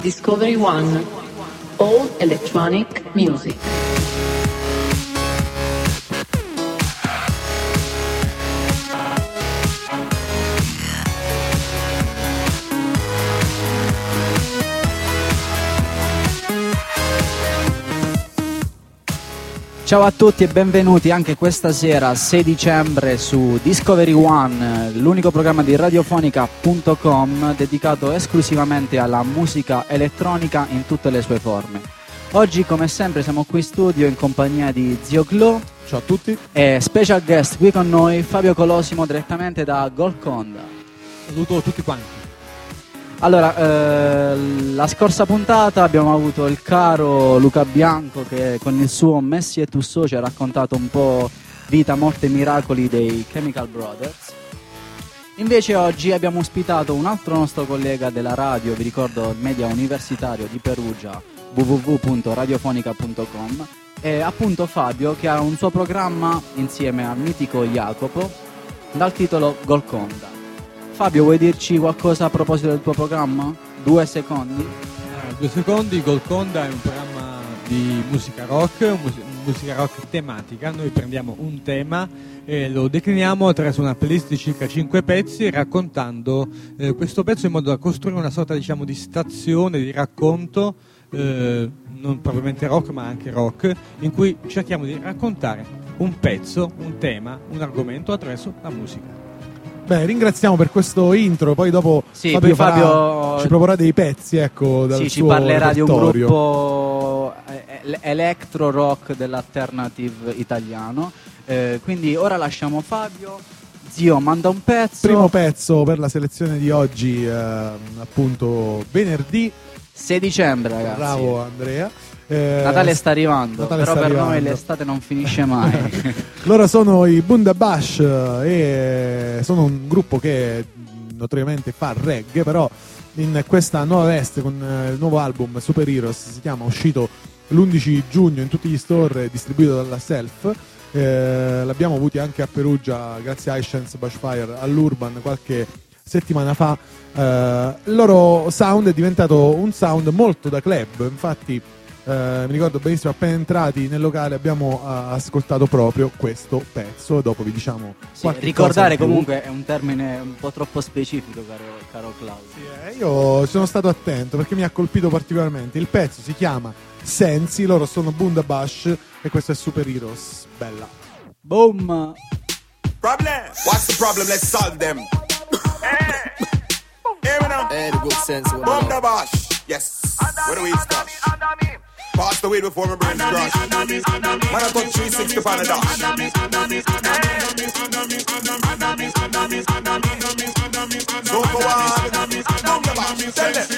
Discovery One, all electronic music. Ciao a tutti e benvenuti anche questa sera, 6 dicembre, su Discovery One, l'unico programma di radiofonica.com dedicato esclusivamente alla musica elettronica in tutte le sue forme. Oggi, come sempre, siamo qui in studio in compagnia di Zio Glo. Ciao a tutti. E special guest qui con noi Fabio Colosimo, direttamente da Golconda. Saluto tutti quanti. Allora, la scorsa puntata abbiamo avuto il caro Luca Bianco che con il suo Messi e Tussò ci ha raccontato un po' vita, morte e miracoli dei Chemical Brothers. Invece oggi abbiamo ospitato un altro nostro collega della radio, vi ricordo media universitario di Perugia, www.radiofonica.com, e appunto Fabio, che ha un suo programma insieme al mitico Jacopo dal titolo Golconda. Fabio, vuoi dirci qualcosa a proposito del tuo programma? 2 secondi. 2 secondi. Golconda è un programma di musica rock, musica rock tematica. Noi prendiamo un tema e lo decliniamo attraverso una playlist di circa 5 pezzi, raccontando questo pezzo in modo da costruire una sorta, diciamo, di stazione, di racconto, non propriamente rock ma anche rock, in cui cerchiamo di raccontare un pezzo, un tema, un argomento attraverso la musica. Beh, ringraziamo per questo intro, poi dopo sì, Fabio ci proporrà dei pezzi, ecco, dal sì, suo ci parlerà repertorio. di un gruppo electro rock dell'alternative italiano, quindi ora lasciamo Fabio. Zio, manda un pezzo. Primo pezzo per la selezione di oggi, appunto venerdì 6 dicembre, ragazzi. Bravo Andrea. Natale sta arrivando, Natale però sta per arrivando. noi l'estate non finisce mai. Loro sono i Bundabash e sono un gruppo che notoriamente fa reggae, però in questa nuova veste con il nuovo album Super Heroes, si chiama, uscito l'11 giugno in tutti gli store, distribuito dalla Self. L'abbiamo avuti anche a Perugia grazie a iScience Bushfire all'Urban qualche settimana fa. Il loro sound è diventato un sound molto da club, infatti mi ricordo benissimo, appena entrati nel locale abbiamo ascoltato proprio questo pezzo. Dopo vi diciamo ricordare comunque è un termine un po' troppo specifico, caro Claudio. Sì, io sono stato attento perché mi ha colpito particolarmente. Il pezzo si chiama Sensi, loro sono Bundabash e questo è Super Heroes. Bella. Boom. Problem. What's the problem? Let's solve them. Here we now. Hey, the good sense. Bundabash. Yes. Where do we start? Pass the weed before my brain crash. Man, I touch 360 on the dash. So go on. Bundabash. Tell them.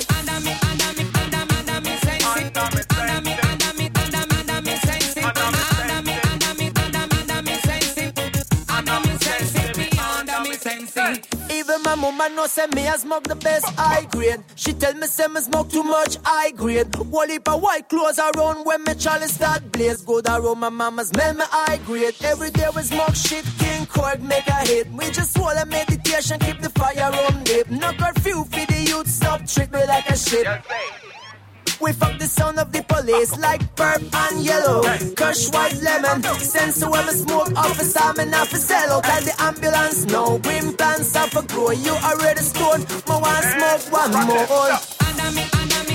Even my mama know say me I smoke the best high grade. She tell me say me smoke too much high grade. Whole heap of white clothes around when me Charlie start blaze. Good around my mama smell me high grade. Every day we smoke shit, King Korg make a hit. We just swallow meditation, keep the fire on deep. No curfew for the youth, stop treat me like a shit. We fuck the sound of the police like purp and yellow. Kush white lemon, sense to when me smoke officer, me not for sell out. Call the ambulance now, green plants are for grow. You already stoned, me want smoke one more. Under me,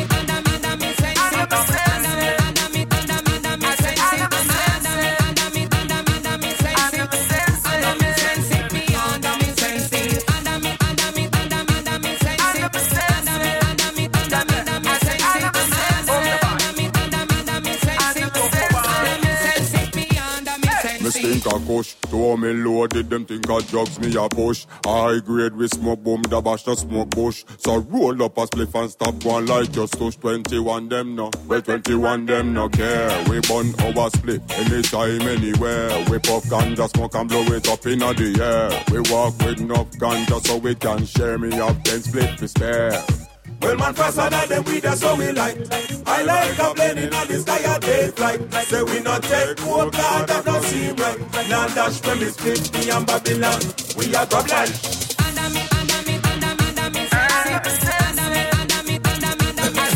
Think a kush, to me loaded, them think a drugs me a push. High grade we smoke boom, da bash the smoke bush. So roll up a spliff and stop one like just touch 21 them no. Well 21 them no care. We burn our split anytime, anywhere. We puff ganja smoke and blow it up in the air. We walk with enough ganja so we can share. Me up 10 split to spare. Well, man, faster than them, we that's what we like. I like a plane in the sky a day flight. Say we not take cold, God, that don't seem right. Now dash from this 50 and Babylon. We are problem.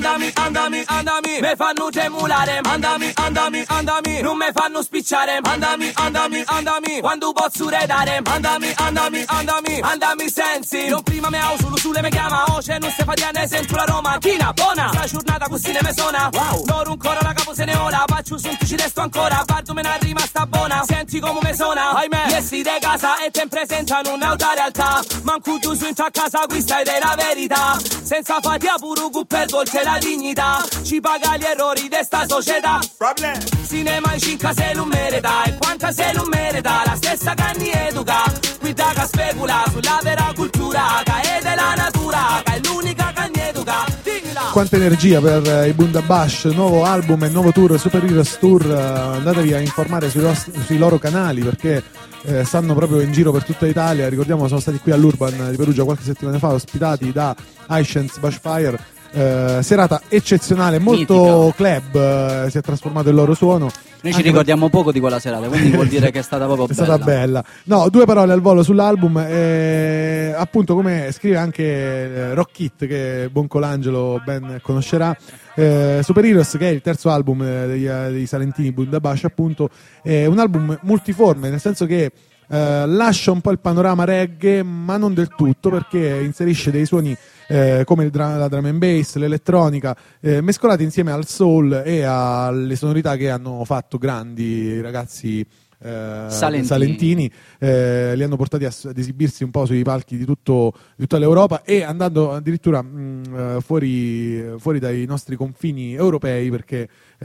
andami, me fanno tremolare. Andami, non me fanno spicciare. Andami, quando posso redare. Andami sensi. Non prima me au solo sulle me chiama. Oce non se fa diane sento la romantina buona. Sta giornata così ne me suona. Wow. Loro ancora la capo se ne ora. Faccio su ci resto ancora. Parto me ne arriva sta buona. Senti come me suona. Ahimè. Iessi de casa e te presentano un'altra realtà. Manco tu su in a casa questa è della verità. Senza fatica pure per dolce la dignità. Ci paga gli errori di sta società. Problem. Cinema in 5 se non merita. E quanta se non merita. La stessa che ne educa. Guida che specula sulla vera cultura. Che è della natura. Che è l'unica che ne educa. Dignila. Quanta energia per i Bundabash, nuovo album e nuovo tour, Super Heroes Tour. Andatevi a informare sui loro canali perché stanno proprio in giro per tutta Italia. Ricordiamo sono stati qui all'Urban di Perugia qualche settimana fa, ospitati da Aishens Bushfire. Serata eccezionale, molto mitica. Club, si è trasformato il loro suono. Noi ci ricordiamo poco di quella serata, quindi vuol dire che è stata proprio è stata bella. No, 2 parole al volo sull'album. Appunto, come scrive anche Rock Kit, che Boncolangelo ben conoscerà, Super Heroes, che è il terzo album dei Salentini Bundabash, appunto, è un album multiforme, nel senso che lascia un po' il panorama reggae, ma non del tutto, perché inserisce dei suoni come la drum and bass, l'elettronica, mescolati insieme al soul e alle sonorità che hanno fatto grandi i ragazzi salentini. Li hanno portati ad esibirsi un po' sui palchi di tutta l'Europa e andando addirittura fuori dai nostri confini europei, perché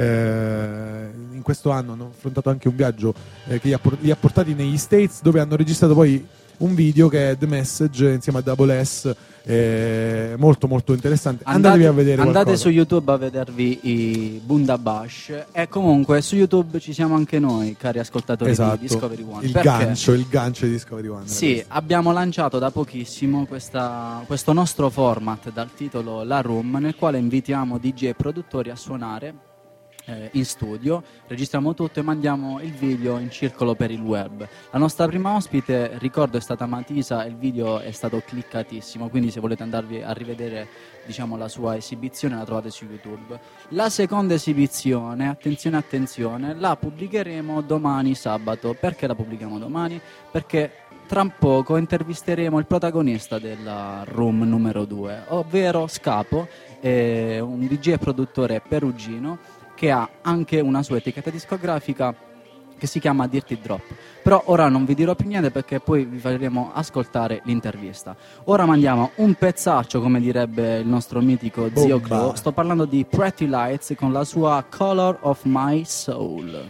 in questo anno hanno affrontato anche un viaggio che li ha portati negli States, dove hanno registrato poi un video che è The Message insieme a Double S, molto molto interessante. Andatevi a vedere andate qualcosa su YouTube a vedervi i Bundabash, e comunque su YouTube ci siamo anche noi, cari ascoltatori, esatto, di Discovery One. il gancio di Discovery One. Sì, abbiamo lanciato da pochissimo questo nostro format dal titolo La Room, nel quale invitiamo DJ e produttori a suonare in studio, registriamo tutto e mandiamo il video in circolo per il web. La nostra prima ospite, ricordo, è stata Matisa, il video è stato cliccatissimo, quindi se volete andarvi a rivedere, diciamo, la sua esibizione la trovate su YouTube. La seconda esibizione, attenzione, la pubblicheremo domani sabato. Perché la pubblichiamo domani? Perché tra poco intervisteremo il protagonista della Room numero 2, ovvero Scapo, un DJ e produttore perugino che ha anche una sua etichetta discografica che si chiama Dirty Drop. Però ora non vi dirò più niente, perché poi vi faremo ascoltare l'intervista. Ora mandiamo un pezzaccio, come direbbe il nostro mitico Zio Clo. Sto parlando di Pretty Lights con la sua Color of My Soul.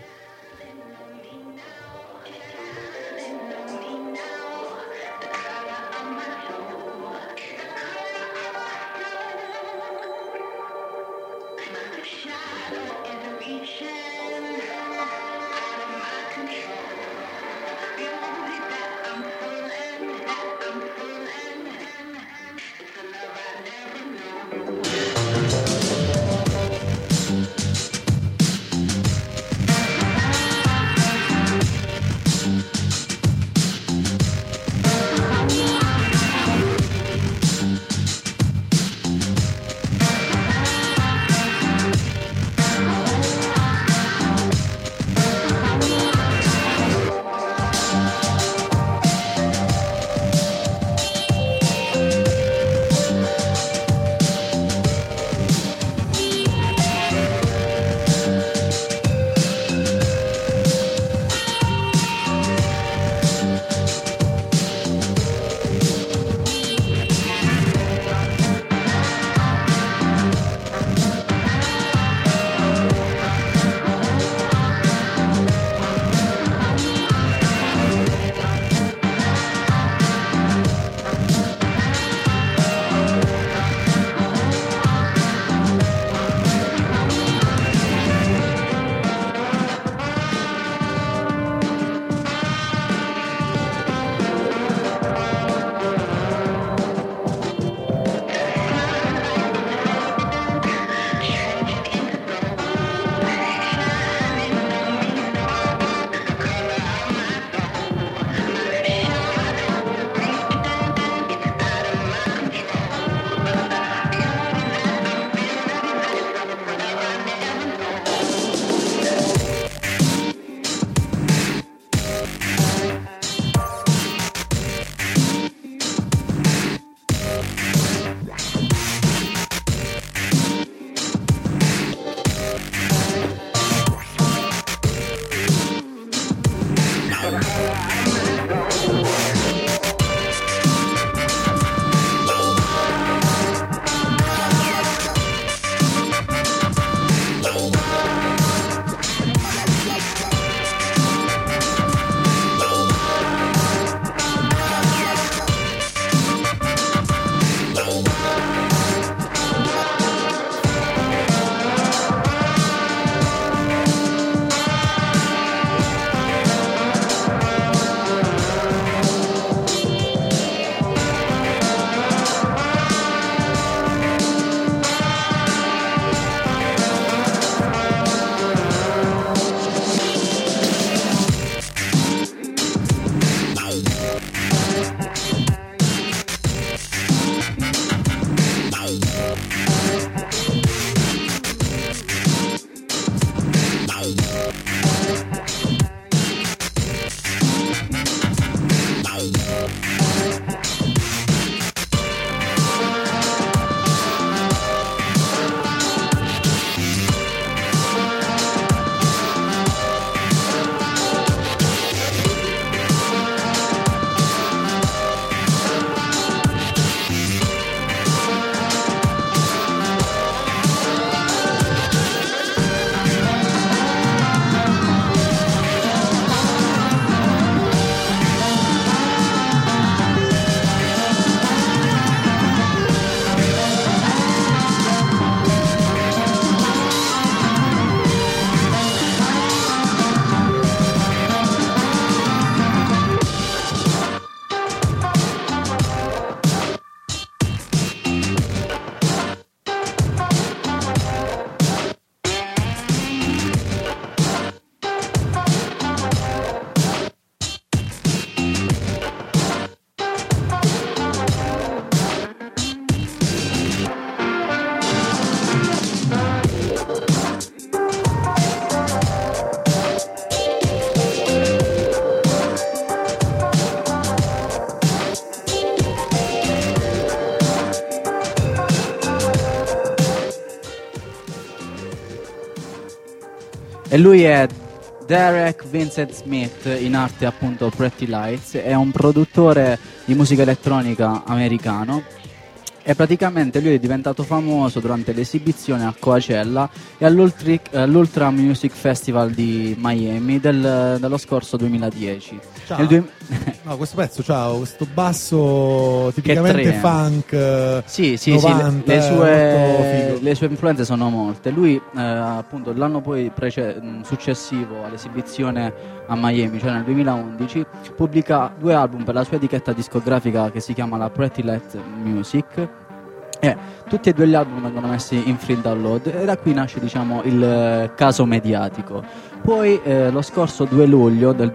E lui è Derek Vincent Smith, in arte appunto Pretty Lights, è un produttore di musica elettronica americano e praticamente lui è diventato famoso durante l'esibizione a Coachella e all'Ultra Music Festival di Miami dello scorso 2010. No, questo pezzo c'ha questo basso tipicamente funk. Sì, 90, le sue influenze sono molte. Lui appunto l'anno poi successivo all'esibizione a Miami, cioè nel 2011, pubblica 2 album per la sua etichetta discografica che si chiama la Pretty Light Music. Tutti e 2 gli album vengono messi in free download e da qui nasce, diciamo, il caso mediatico. Poi lo scorso 2 luglio del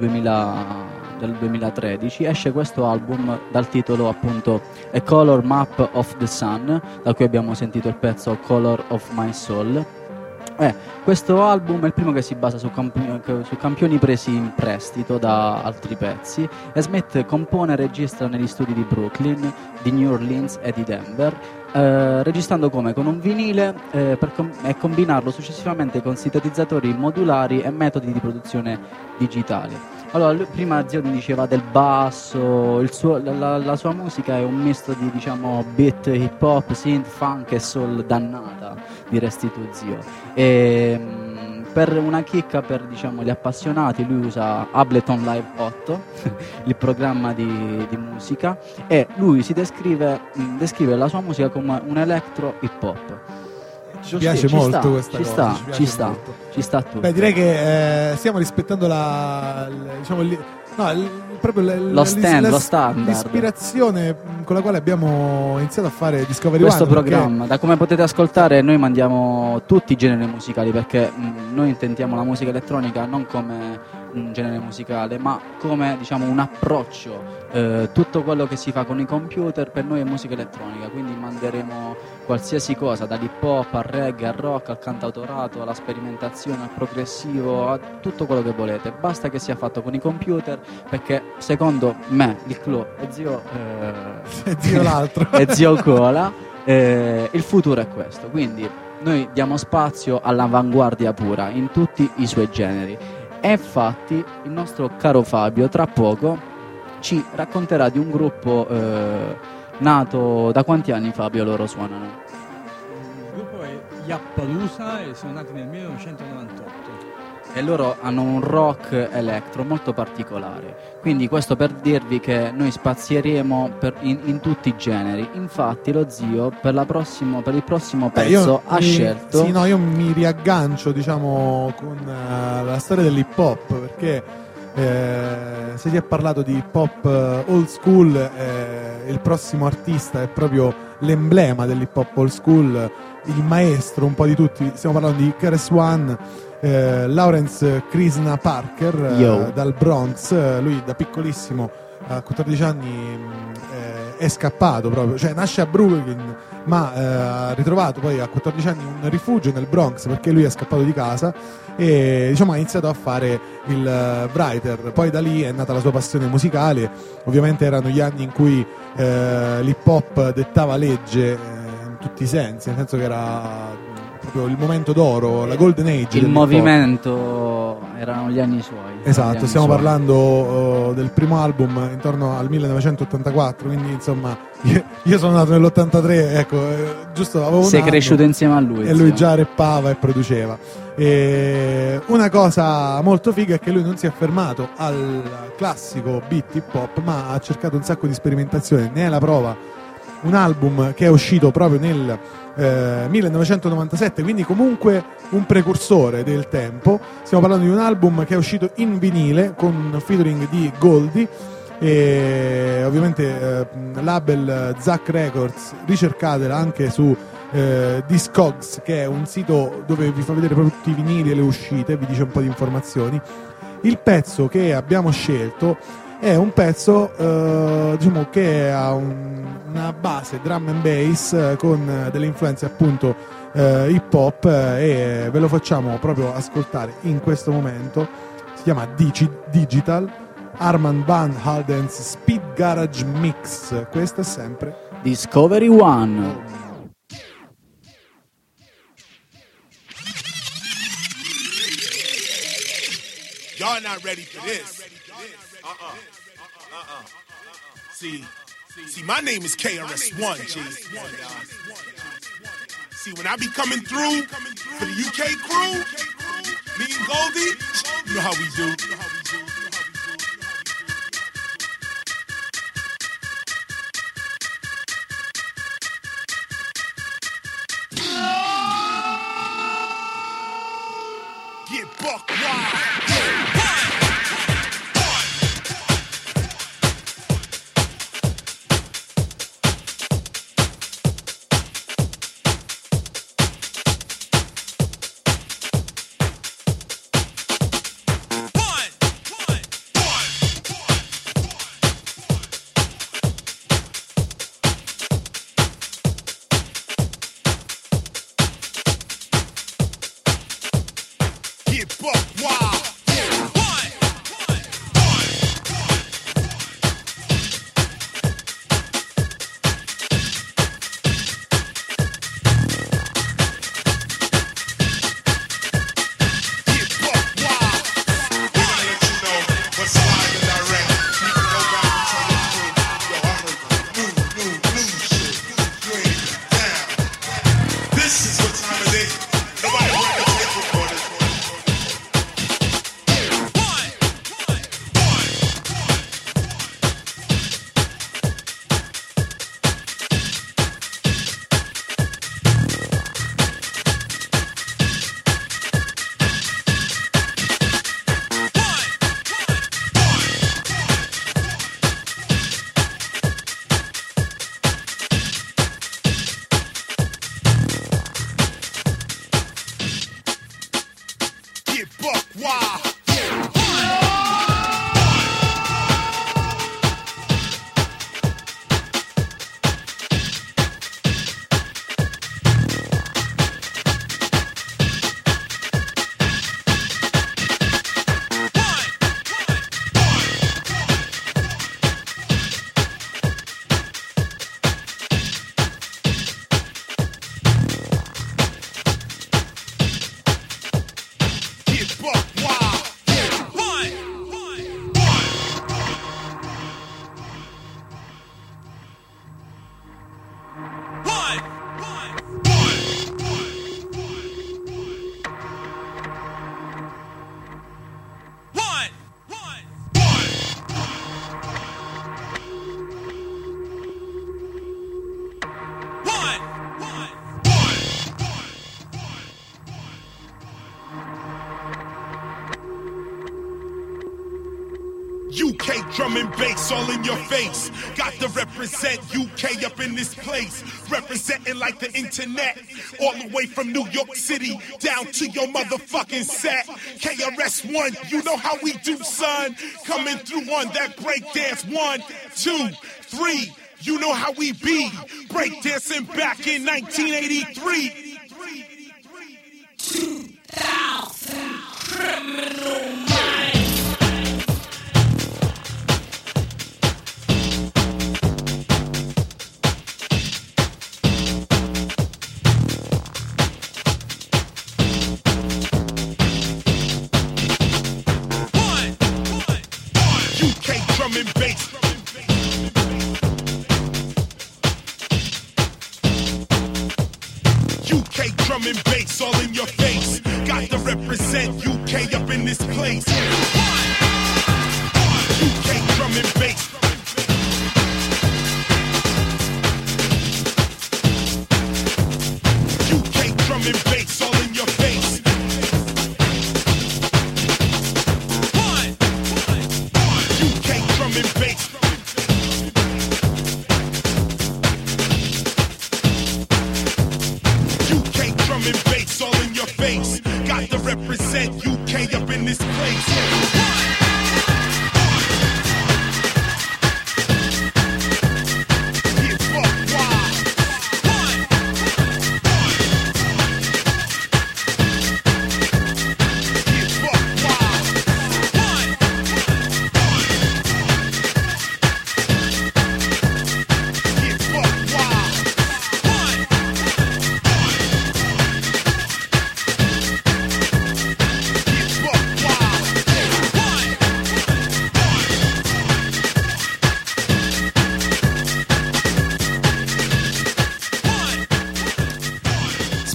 2013 esce questo album dal titolo appunto A Color Map of the Sun, da cui abbiamo sentito il pezzo Color of My Soul. Questo album è il primo che si basa su campioni presi in prestito da altri pezzi, e Smith compone e registra negli studi di Brooklyn, di New Orleans e di Denver, registrando con un vinile e combinarlo successivamente con sintetizzatori modulari e metodi di produzione digitali. Allora, prima Zio mi diceva del basso, la sua musica è un misto di, diciamo, beat hip hop, synth, funk e soul dannata, diresti tu, Zio. E per una chicca per, diciamo, gli appassionati, lui usa Ableton Live 8, il programma di musica, e lui si descrive la sua musica come un electro hip hop. Ci piace molto questa cosa. Ci sta tutto. Beh, direi che stiamo rispettando lo standard, l'ispirazione con la quale abbiamo iniziato a fare Discovery questo One, programma. Da come potete ascoltare, noi mandiamo tutti i generi musicali, perché noi intendiamo la musica elettronica non come un genere musicale, ma come, diciamo, un approccio. Tutto quello che si fa con i computer per noi è musica elettronica, quindi manderemo qualsiasi cosa, dall'hip hop al reggae, al rock, al cantautorato, alla sperimentazione, al progressivo, a tutto quello che volete, basta che sia fatto con i computer, perché secondo me il clou è Zio l'altro è Zio Cola, il futuro è questo, quindi noi diamo spazio all'avanguardia pura in tutti i suoi generi. E infatti il nostro caro Fabio tra poco ci racconterà di un gruppo nato. Da quanti anni, Fabio, loro suonano? Il gruppo è Yappalusa e sono nati nel 1998. E loro hanno un rock electro molto particolare, quindi questo per dirvi che noi spazieremo in tutti i generi. Infatti lo Zio per il prossimo pezzo ha scelto... Sì, no, io mi riaggancio, diciamo, con la storia dell'hip hop, perché se ti ha parlato di hip hop old school, il prossimo artista è proprio l'emblema dell'hip hop old school, il maestro un po' di tutti. Stiamo parlando di KRS-One, Lawrence Krishna Parker, dal Bronx. Lui da piccolissimo, a 14 anni, è scappato proprio, cioè nasce a Brooklyn, ma ha ritrovato poi a 14 anni un rifugio nel Bronx, perché lui è scappato di casa e, diciamo, ha iniziato a fare il writer. Poi da lì è nata la sua passione musicale. Ovviamente erano gli anni in cui l'hip hop dettava legge in tutti i sensi, nel senso che era proprio il momento d'oro, la golden age. Il movimento erano gli anni suoi. Esatto, stiamo parlando del primo album intorno al 1984, quindi insomma io sono nato nell'83, ecco, giusto, avevo sei cresciuto insieme a lui. E lui già rappava e produceva. E una cosa molto figa è che lui non si è fermato al classico beat hip hop, ma ha cercato un sacco di sperimentazione. Ne è la prova un album che è uscito proprio nel 1997, quindi comunque un precursore del tempo. Stiamo parlando di un album che è uscito in vinile con featuring di Goldie, e ovviamente label Zack Records. Ricercatela anche su Discogs, che è un sito dove vi fa vedere proprio tutti i vinili e le uscite, vi dice un po' di informazioni. Il pezzo che abbiamo scelto è un pezzo diciamo che ha una base drum and bass con delle influenze appunto hip hop, e ve lo facciamo proprio ascoltare in questo momento. Si chiama Digital, Armand Van Helden's Speed Garage Mix. Questa è sempre Discovery One. Y'all not ready for this. See, my name is KRS-One, G. See, when I be coming through for the UK crew, me and Goldie, you know how we do. Get buck wild. UK drum and bass all in your face. Got to represent UK up in this place. Representing like the internet. All the way from New York City down to your motherfucking set. KRS-One, you know how we do, son. Coming through on that breakdance. 1, 2, 3. You know how we be. Breakdancing back in 1983. Drum and bass. UK drum and bass all in your face. Got to represent UK up in this place. UK drum and bass. UK drum and bass all in your face. Drum and bass. UK drum and bass all in your face. Got to represent UK up in this place.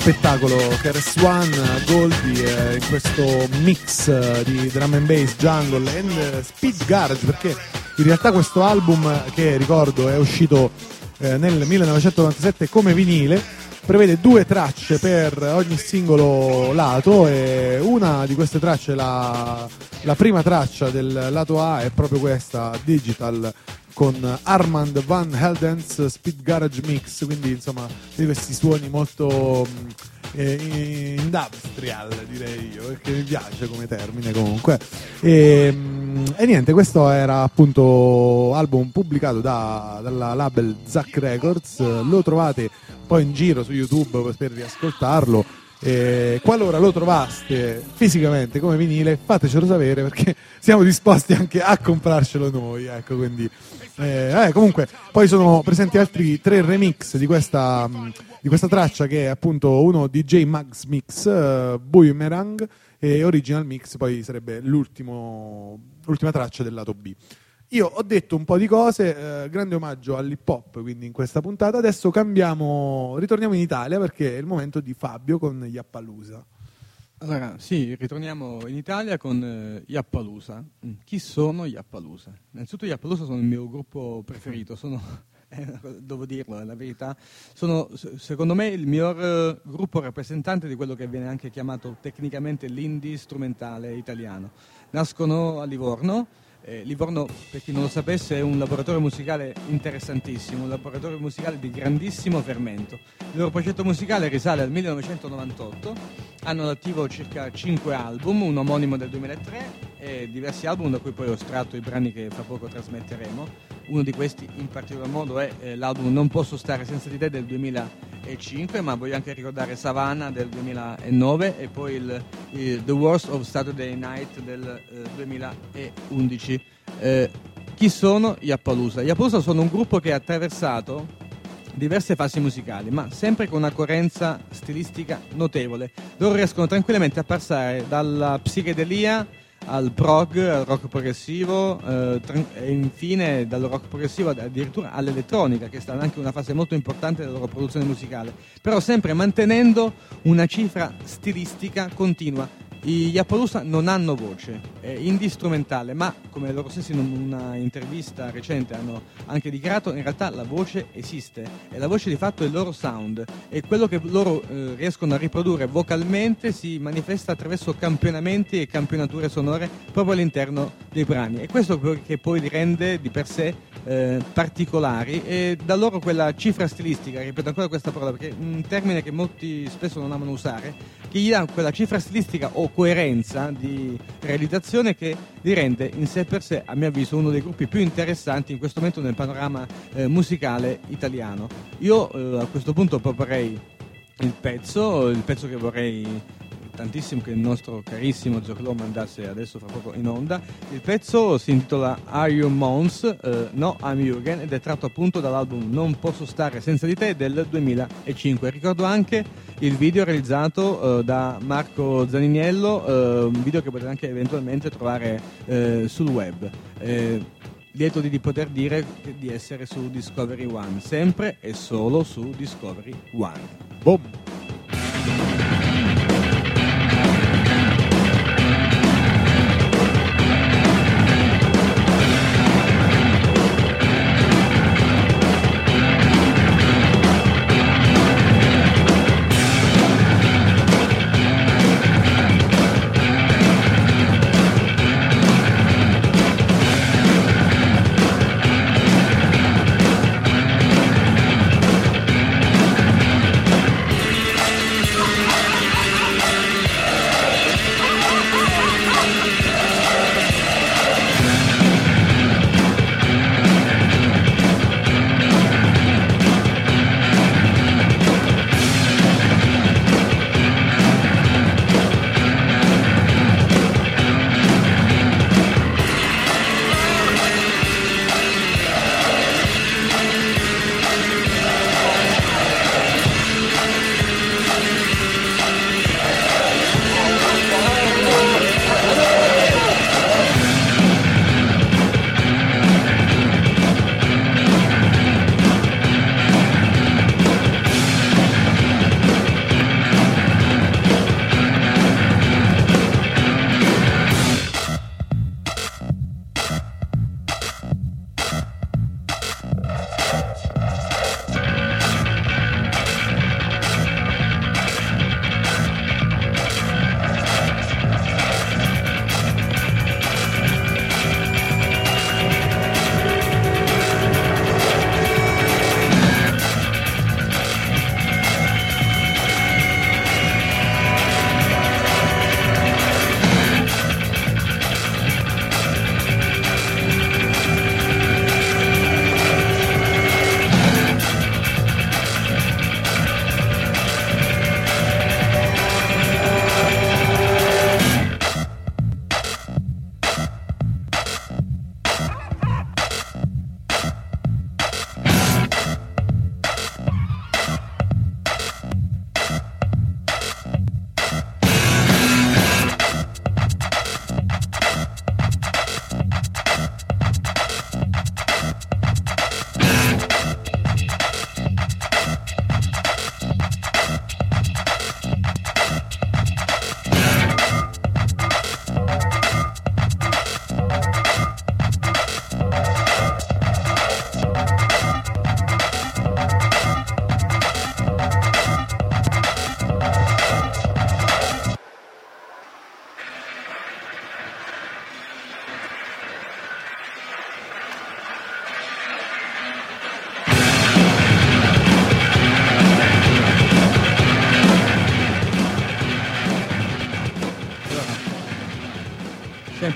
spettacolo KRS-One, Goldie, in questo mix di drum and bass, jungle and speed garage, perché in realtà questo album, che ricordo è uscito nel 1997 come vinile, prevede 2 tracce per ogni singolo lato, e una di queste tracce, la prima traccia del lato A, è proprio questa, Digital, con Armand Van Helden's Speed Garage Mix, quindi insomma di questi suoni molto industrial, direi io, perché mi piace come termine comunque. E niente, questo era appunto album pubblicato dalla label Zack Records, lo trovate poi in giro su YouTube per riascoltarlo. Qualora lo trovaste fisicamente come vinile, fatecelo sapere, perché siamo disposti anche a comprarcelo noi, ecco. Quindi comunque poi sono presenti altri 3 remix di questa traccia, che è appunto uno DJ Max Mix, Boomerang, e Original Mix poi sarebbe l'ultima traccia del lato B. Io ho detto un po' di cose, grande omaggio all'hip hop quindi in questa puntata. Adesso ritorniamo in Italia, perché è il momento di Fabio con Yappalusa. Allora, sì, ritorniamo in Italia con Yappalusa. Chi sono Yappalusa? Innanzitutto Yappalusa sono il mio gruppo preferito, devo dirlo, è la verità. Sono, secondo me, il miglior gruppo rappresentante di quello che viene anche chiamato tecnicamente l'indie strumentale italiano. Nascono a Livorno. Livorno, per chi non lo sapesse, è un laboratorio musicale interessantissimo, un laboratorio musicale di grandissimo fermento. Il loro progetto musicale risale al 1998, hanno all'attivo circa 5 album, un omonimo del 2003 e diversi album da cui poi ho estratto i brani che fra poco trasmetteremo. Uno di questi in particolar modo è l'album Non posso stare senza di te del 2005, ma voglio anche ricordare Savannah del 2009 e poi The Worst of Saturday Night del 2011. Chi sono Yappalusa? Yappalusa sono un gruppo che ha attraversato diverse fasi musicali, ma sempre con una coerenza stilistica notevole. Loro riescono tranquillamente a passare dalla psichedelia al prog, al rock progressivo e infine dal rock progressivo addirittura all'elettronica, che è stata anche una fase molto importante della loro produzione musicale, però sempre mantenendo una cifra stilistica continua. I Yappalusa non hanno voce, è indie strumentale, ma come loro stessi in una intervista recente hanno anche dichiarato, in realtà la voce esiste e la voce di fatto è il loro sound, e quello che loro riescono a riprodurre vocalmente si manifesta attraverso campionamenti e campionature sonore proprio all'interno dei brani, e questo che poi li rende di per sé particolari, e da loro quella cifra stilistica, ripeto ancora questa parola perché è un termine che molti spesso non amano usare, che gli dà quella cifra stilistica o coerenza di realizzazione che li rende in sé per sé, a mio avviso, uno dei gruppi più interessanti in questo momento nel panorama musicale italiano. Io a questo punto proporrei il pezzo che vorrei tantissimo che il nostro carissimo Zoclo mandasse adesso fra poco in onda. Il pezzo si intitola Are You Mons? No, I'm Jürgen, ed è tratto appunto dall'album Non posso stare senza di te del 2005. Ricordo anche il video realizzato da Marco Zaniniello, un video che potete anche eventualmente trovare sul web. Lieto di poter dire di essere su Discovery One, sempre e solo su Discovery One. Boom!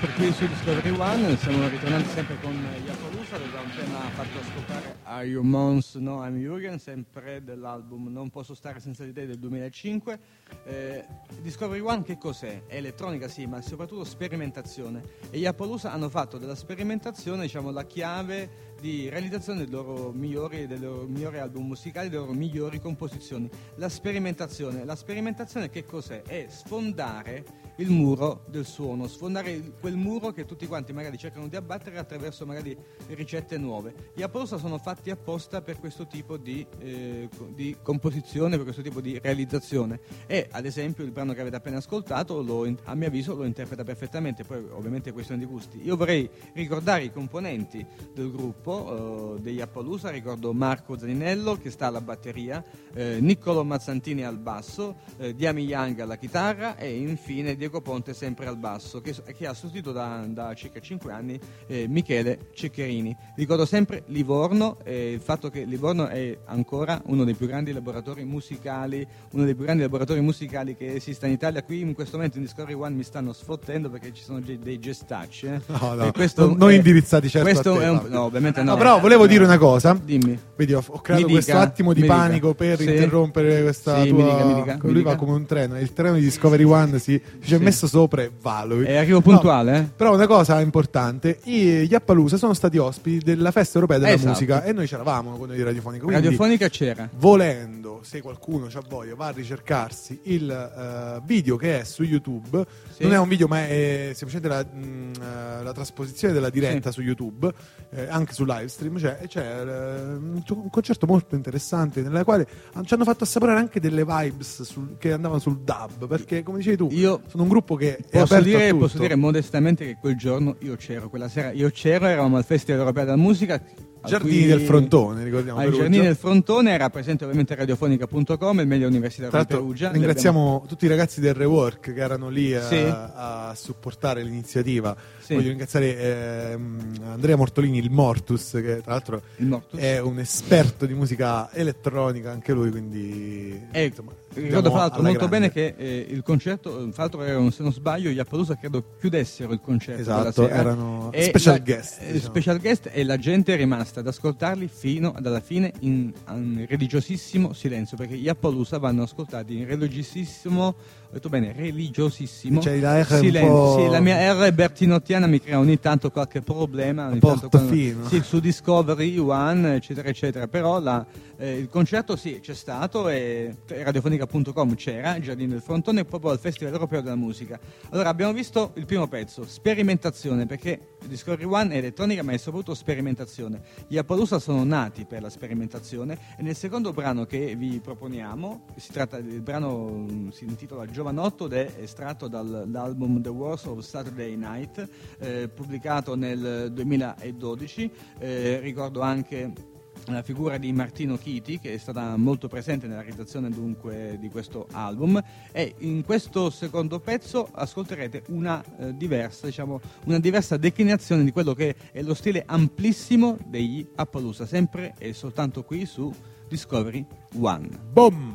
sempre qui su Discovery One, stiamo ritornando sempre con Yapalooza, da un tema fatto ascoltare Are You Mons, No I'm Jürgen, sempre dell'album Non Posso Stare Senza di Te del 2005. Discovery One che cos'è? È elettronica sì, ma soprattutto sperimentazione, e Yapalooza hanno fatto della sperimentazione, diciamo, la chiave di realizzazione dei loro migliori album musicali, delle loro migliori composizioni. La sperimentazione che cos'è? È sfondare il muro del suono, sfondare quel muro che tutti quanti magari cercano di abbattere attraverso magari ricette nuove. Gli Yapalooza sono fatti apposta per questo tipo di composizione, per questo tipo di realizzazione, e ad esempio il brano che avete appena ascoltato a mio avviso lo interpreta perfettamente, poi ovviamente è questione di gusti. Io vorrei ricordare i componenti del gruppo degli Yapalooza. Ricordo Marco Zaninello che sta alla batteria, Niccolo Mazzantini al basso, Diami Young alla chitarra e infine Diego Ponte sempre al basso, che ha sostituito da circa 5 anni Michele Ceccherini. Ricordo sempre Livorno, il fatto che Livorno è ancora uno dei più grandi laboratori musicali che esista in Italia. Qui in questo momento in Discovery One mi stanno sfottendo perché ci sono dei gestacci. No, non indirizzati certo questo a te, no, ovviamente no. Però volevo dire una cosa. Dimmi. Vedi, ho creato questo attimo di panico per interrompere questa tua... Mi dica. Lui va come un treno, il treno di Discovery One ci è messo sopra e valo. E arrivo puntuale. Però una cosa importante, gli Yapalooza sono stati ospiti della Festa Europea della Musica e noi c'eravamo con noi Radiofonica. Radiofonica c'era. Volendo, se qualcuno c'ha voglia, va a ricercarsi il video che è su YouTube. Non è un video, ma è semplicemente la trasposizione della diretta su YouTube, anche su livestream. C'è un concerto molto interessante nella quale ci hanno fatto assaporare anche delle vibes che andavano sul dub, perché come dicevi tu, io sono un gruppo che è aperto a tutto. Posso dire modestamente che quel giorno io c'ero, quella sera eravamo al Festival Europeo della Musica. Giardini del Frontone, ricordiamo. Ai Giardini del Frontone era presente ovviamente radiofonica.com, il meglio universitario di Perugia. Ringraziamo tutti i ragazzi del Rework che erano lì a supportare l'iniziativa. Voglio ringraziare Andrea Mortolini, il Mortus, che tra l'altro è un esperto di musica elettronica anche lui, quindi insomma, ricordo fra l'altro molto bene che il concerto, fra l'altro erano, se non sbaglio, gli Yapalooza credo chiudessero il concerto. Esatto, erano special guest. Special guest, e la gente è rimasta ad ascoltarli fino alla fine in religiosissimo silenzio, perché gli Yapalooza vanno ascoltati in religiosissimo, ho detto bene, religiosissimo silenzio. Sì, la mia R bertinottiana mi crea ogni tanto qualche problema, su Discovery One, eccetera eccetera, però il concerto c'è stato, e radiofonica.com c'era, il Giardino del Frontone, proprio al Festival Europeo della Musica. Allora abbiamo visto il primo pezzo, sperimentazione, perché Discovery One è elettronica ma è soprattutto sperimentazione. Gli Yapalooza sono nati per la sperimentazione, e nel secondo brano che vi proponiamo, il brano si intitola Giovanotto ed è estratto dall'album The Wars of Saturday Night, pubblicato nel 2012. Ricordo anche la figura di Martino Chiti, che è stata molto presente nella realizzazione dunque di questo album, e in questo secondo pezzo ascolterete una diversa declinazione di quello che è lo stile amplissimo degli Yapalooza, sempre e soltanto qui su Discovery One. Boom!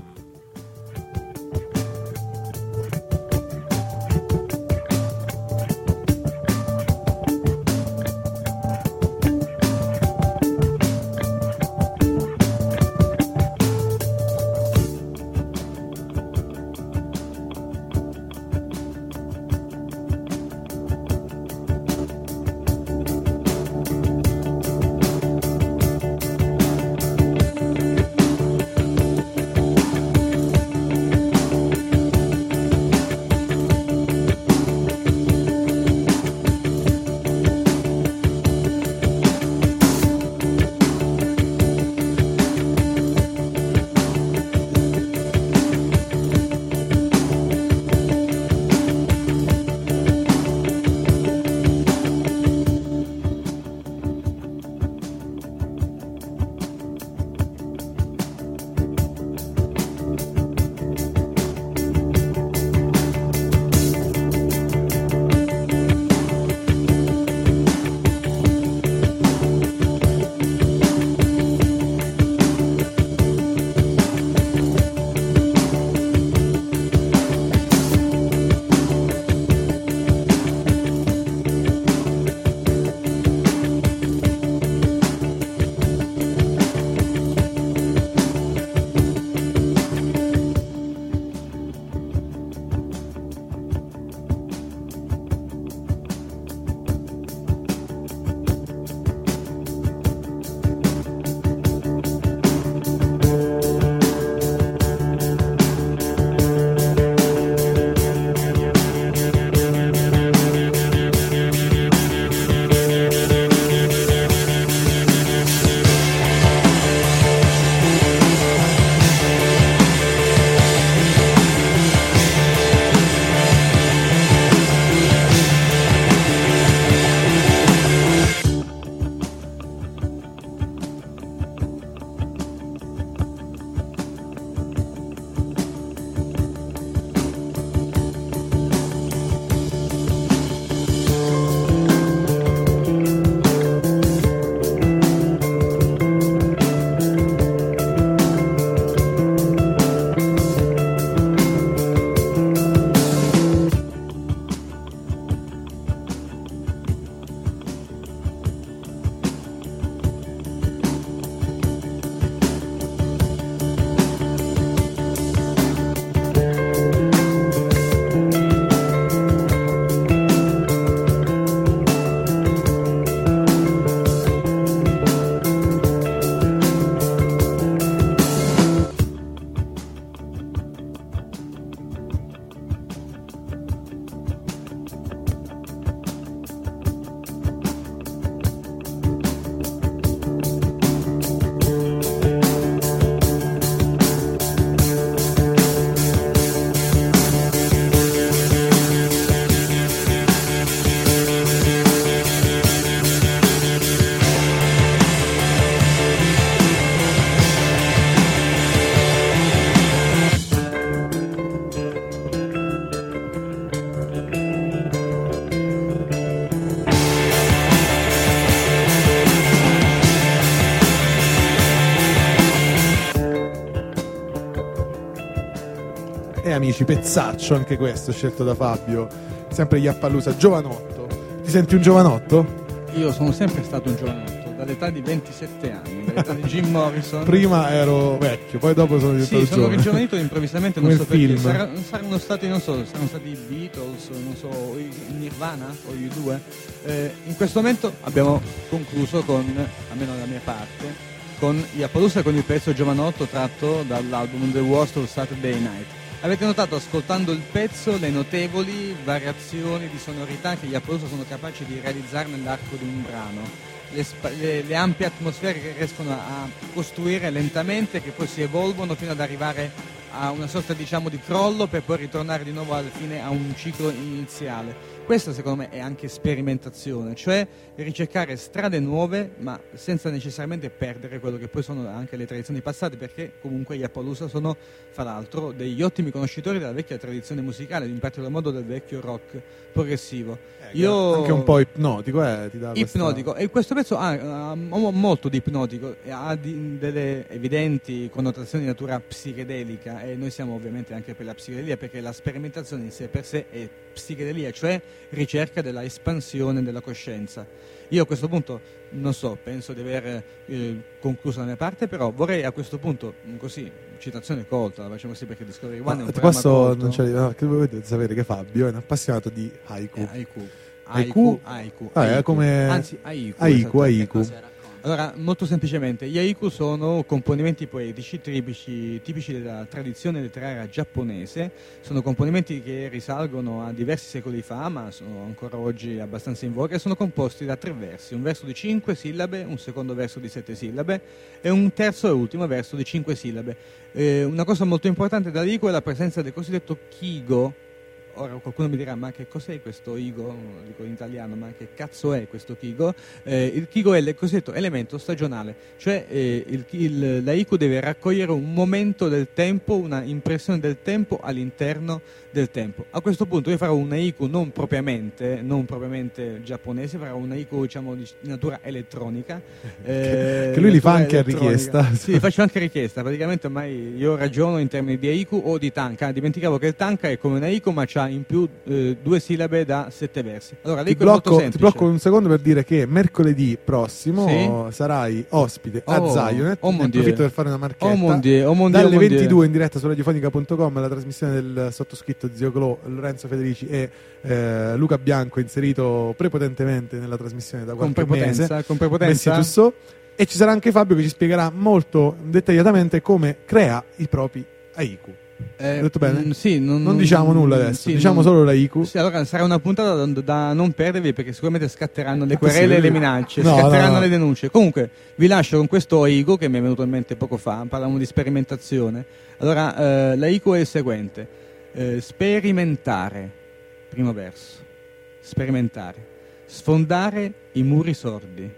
e amici, pezzaccio anche questo scelto da Fabio, sempre gli Appaloosa, Giovanotto. Ti senti un giovanotto? Io sono sempre stato un giovanotto, dall'età di 27 anni, dall'età di Jim Morrison. Prima ero vecchio, poi dopo sono diventato Sì, sono giovane. ringiovanito improvvisamente, non Come so il perché. film. Saranno stati, non so, saranno stati i Beatles, non so, i Nirvana o gli due. In questo momento abbiamo concluso con, almeno dalla mia parte, con gli Appaloosa, con il pezzo Giovanotto tratto dall'album The Worst of Saturday Night. Avete notato, ascoltando il pezzo, le notevoli variazioni di sonorità che gli Appaloosa sono capaci di realizzare nell'arco di un brano, le ampie atmosfere che riescono a costruire lentamente, che poi si evolvono fino ad arrivare a una sorta, diciamo, di crollo per poi ritornare di nuovo alla fine a un ciclo iniziale. Questa secondo me è anche sperimentazione, cioè ricercare strade nuove ma senza necessariamente perdere quello che poi sono anche le tradizioni passate, perché comunque gli Appaloosa sono, fra l'altro, degli ottimi conoscitori della vecchia tradizione musicale, in particolar modo del vecchio rock progressivo. Anche un po' ipnotico, ti dà ipnotico, e questo pezzo ha molto di ipnotico, ha delle evidenti connotazioni di natura psichedelica, e noi siamo ovviamente anche per la psichedelia, perché la sperimentazione in sé per sé è psichedelia, cioè ricerca della espansione della coscienza. Io a questo punto, non so, penso di aver concluso la mia parte, però vorrei a questo punto, così, citazione colta, la facciamo così perché Discovery One è un ti programma posso, colto. non c'è, no, che dovete sapere che Fabio è un appassionato di haiku. Haiku. È come Anzi, haiku. Haiku. Allora, molto semplicemente, gli haiku sono componimenti poetici tipici della tradizione letteraria giapponese. Sono componimenti che risalgono a diversi secoli fa, ma sono ancora oggi abbastanza in voga, e sono composti da 3 versi: un verso di 5 sillabe, un secondo verso di 7 sillabe e un terzo e ultimo verso di 5 sillabe. Una cosa molto importante dell'haiku è la presenza del cosiddetto kigo. Ora qualcuno mi dirà: ma che cos'è questo igo? Dico in italiano, ma che cazzo è questo kigo? Il kigo è il cosiddetto elemento stagionale, cioè l'haiku deve raccogliere un momento del tempo, una impressione del tempo all'interno del tempo. A questo punto io farò un haiku non propriamente giapponese, farò un haiku, diciamo, di natura elettronica. Che lui li fa anche elettronica. a richiesta. Sì, li faccio anche a richiesta. Praticamente ormai io ragiono in termini di haiku o di tanka. Dimenticavo che il tanka è come un haiku, ma c'ha in più 2 sillabe da 7 versi. Allora, ti blocco un secondo per dire che mercoledì prossimo sarai ospite a Zionet. Approfitto per fare una marchetta. Dalle 22 in diretta su radiofonica.com, la trasmissione del sottoscritto Zio Clo, Lorenzo Federici e Luca Bianco, inserito prepotentemente nella trasmissione da qualche mese. Con prepotenza. E ci sarà anche Fabio che ci spiegherà molto dettagliatamente come crea i propri haiku. Ho detto bene? Sì, non diciamo nulla adesso, diciamo solo l'haiku. Sì, allora sarà una puntata da non perdervi, perché sicuramente scatteranno le querele e le minacce, scatteranno le denunce. Comunque vi lascio con questo haiku che mi è venuto in mente poco fa. Parlavamo di sperimentazione. Allora, l'haiku è il seguente: sperimentare, primo verso, sperimentare, sfondare i muri sordi,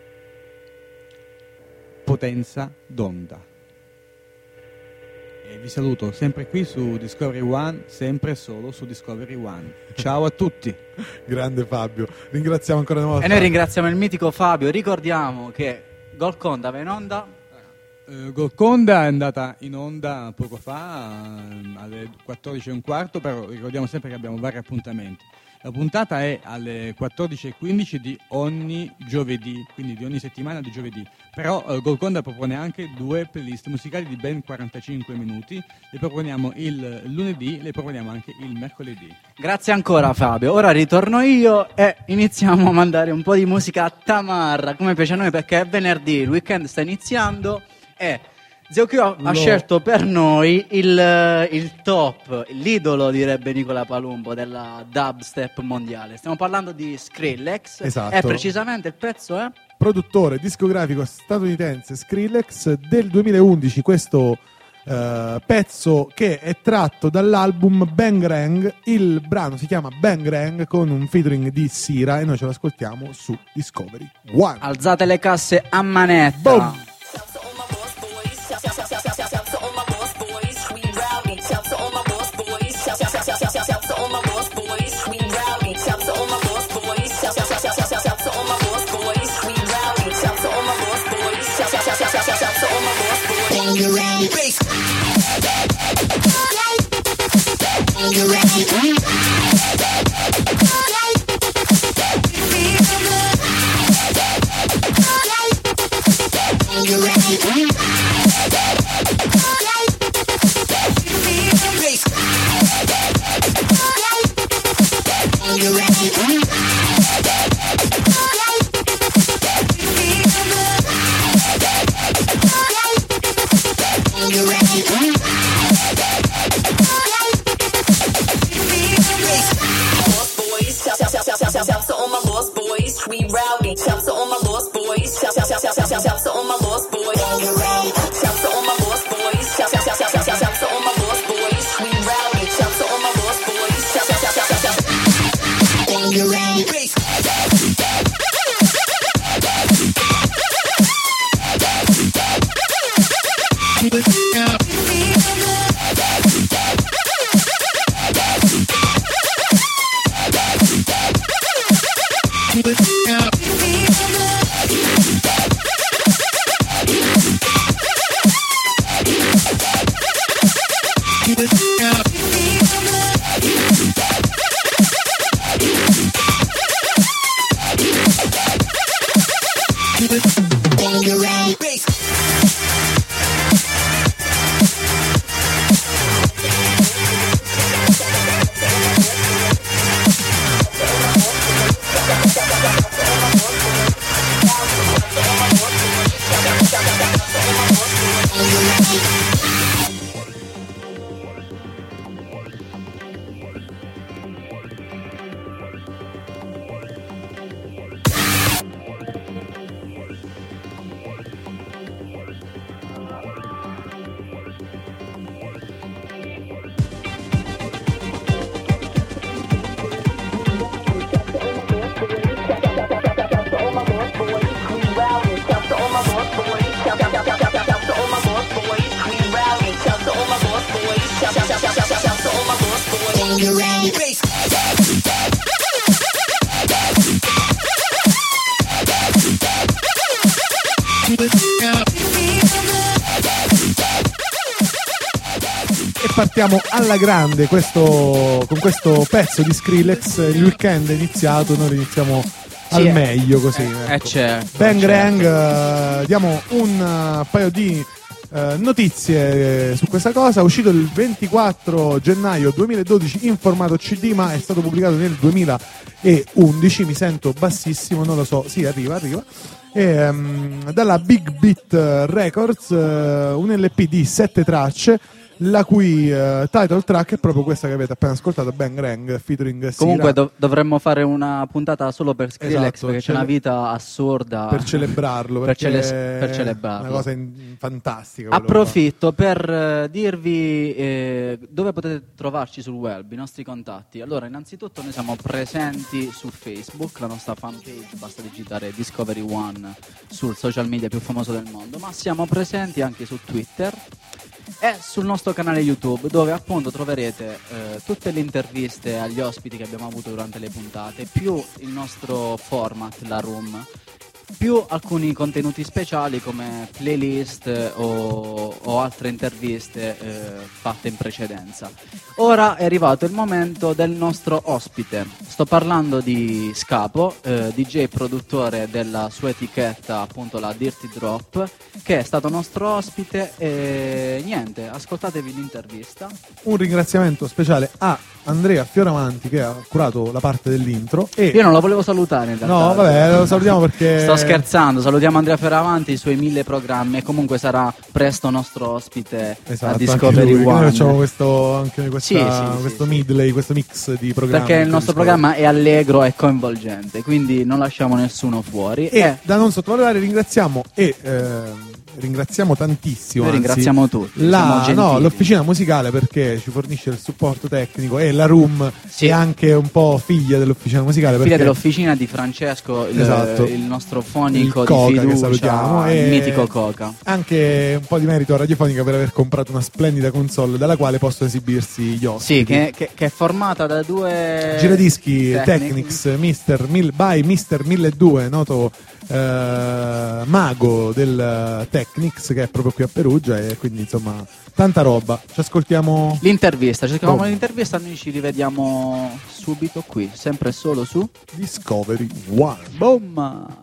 potenza d'onda. E vi saluto sempre qui su Discovery One, sempre solo su Discovery One. Ciao a tutti. Grande Fabio, ringraziamo ancora una volta. E noi ringraziamo il mitico Fabio. Ricordiamo che Golconda va in onda. Golconda è andata in onda poco fa alle 14:15, però ricordiamo sempre che abbiamo vari appuntamenti. La puntata è alle 14:15 di ogni giovedì, quindi di ogni settimana di giovedì. Però Golconda propone anche 2 playlist musicali di ben 45 minuti. Le proponiamo il lunedì, le proponiamo anche il mercoledì. Grazie ancora Fabio. Ora ritorno io e iniziamo a mandare un po' di musica a tamarra, come piace a noi, perché è venerdì, il weekend sta iniziando e Zio Chio ha scelto per noi il top, l'idolo, direbbe Nicola Palumbo, della dubstep mondiale. Stiamo parlando di Skrillex. Esatto. E precisamente il pezzo è produttore discografico statunitense Skrillex del 2011. Questo pezzo che è tratto dall'album Bangarang. Il brano si chiama Bangarang con un featuring di Sira e noi ce l'ascoltiamo su Discovery One. Alzate le casse a manetta. Boom. Bangarang. Partiamo alla grande con questo pezzo di Skrillex. Il weekend è iniziato, noi iniziamo al meglio così. Ecco. Bang Rang, diamo un paio di notizie su questa cosa. È uscito il 24 gennaio 2012 in formato CD, ma è stato pubblicato nel 2011. Mi sento bassissimo, non lo so. Sì, arriva. Dalla Big Beat Records, un LP di 7 tracce, la cui title track è proprio questa che avete appena ascoltato, Bang Rang featuring Sira. Comunque dovremmo fare una puntata solo per Skrillex, esatto, perché c'è una vita assurda per celebrarlo, per celebrarlo. È una cosa fantastica. Approfitto per dirvi dove potete trovarci sul web, i nostri contatti. Allora, innanzitutto noi siamo presenti su Facebook, la nostra fanpage, basta digitare Discovery One sul social media più famoso del mondo, ma siamo presenti anche su Twitter e sul nostro canale YouTube, dove appunto troverete tutte le interviste agli ospiti che abbiamo avuto durante le puntate, più il nostro format, la room, più alcuni contenuti speciali come playlist o altre interviste fatte in precedenza. Ora è arrivato il momento del nostro ospite. Sto parlando di Scapo, DJ produttore della sua etichetta, appunto la Dirty Drop, che è stato nostro ospite e niente, ascoltatevi l'intervista. Un ringraziamento speciale a Andrea Fioravanti che ha curato la parte dell'intro. E io non lo volevo salutare in realtà. No, vabbè, lo salutiamo perché... Sto scherzando, salutiamo Andrea Fioravanti, i suoi 1000 programmi, e comunque sarà presto nostro ospite, esatto, a Discovery One. Noi facciamo questo medley, questo mix di programmi. Perché il nostro programma è allegro e coinvolgente, quindi non lasciamo nessuno fuori. E da non sottovalutare ringraziamo tantissimo. Noi ringraziamo tutti. L'officina musicale, perché ci fornisce il supporto tecnico, e la room è anche un po' figlia dell'officina musicale. Figlia dell'officina di Francesco, esatto, il nostro fonico il Coca, di fiducia, che salutiamo, il mitico Coca. Anche un po' di merito a Radiofonica per aver comprato una splendida console dalla quale possono esibirsi gli ospiti. Sì, che è formata da due giradischi Technics by Mr. 1002, noto mago del Technics, che è proprio qui a Perugia, e quindi insomma tanta roba. Ci ascoltiamo l'intervista, l'intervista, noi ci rivediamo subito qui, sempre e solo su Discovery One. Boom!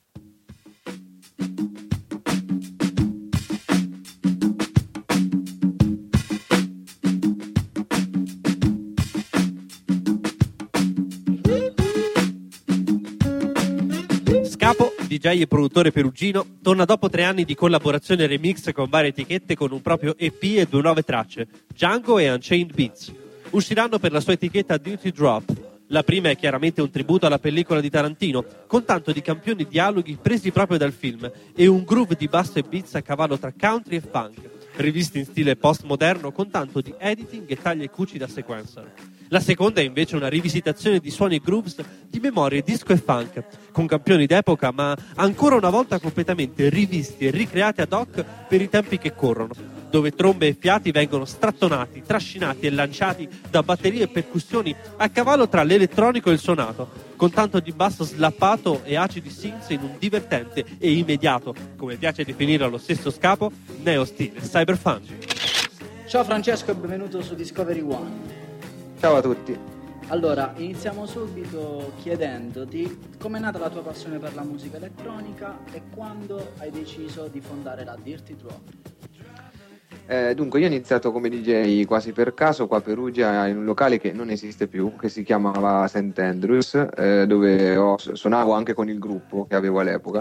Scapo, DJ e produttore perugino, torna dopo 3 anni di collaborazione e remix con varie etichette con un proprio EP e 2 nuove tracce, Django e Unchained Beats. Usciranno per la sua etichetta Dirty Drop. La prima è chiaramente un tributo alla pellicola di Tarantino, con tanto di campioni dialoghi presi proprio dal film e un groove di basso e beats a cavallo tra country e funk, rivisti in stile postmoderno con tanto di editing e tagli e cuci da sequencer. La seconda è invece una rivisitazione di suoni e grooves di memorie disco e funk, con campioni d'epoca ma ancora una volta completamente rivisti e ricreati ad hoc per i tempi che corrono, dove trombe e fiati vengono strattonati, trascinati e lanciati da batterie e percussioni a cavallo tra l'elettronico e il suonato, con tanto di basso slappato e acidi synths in un divertente e immediato, come piace definire allo stesso Scapo, neo stile cyberfunk. Ciao Francesco e benvenuto su Discovery One. Ciao a tutti. Allora, iniziamo subito chiedendoti com'è nata la tua passione per la musica elettronica e quando hai deciso di fondare la Dirty Drop. Dunque, io ho iniziato come DJ quasi per caso qua a Perugia in un locale che non esiste più, che si chiamava St. Andrews, dove suonavo anche con il gruppo che avevo all'epoca.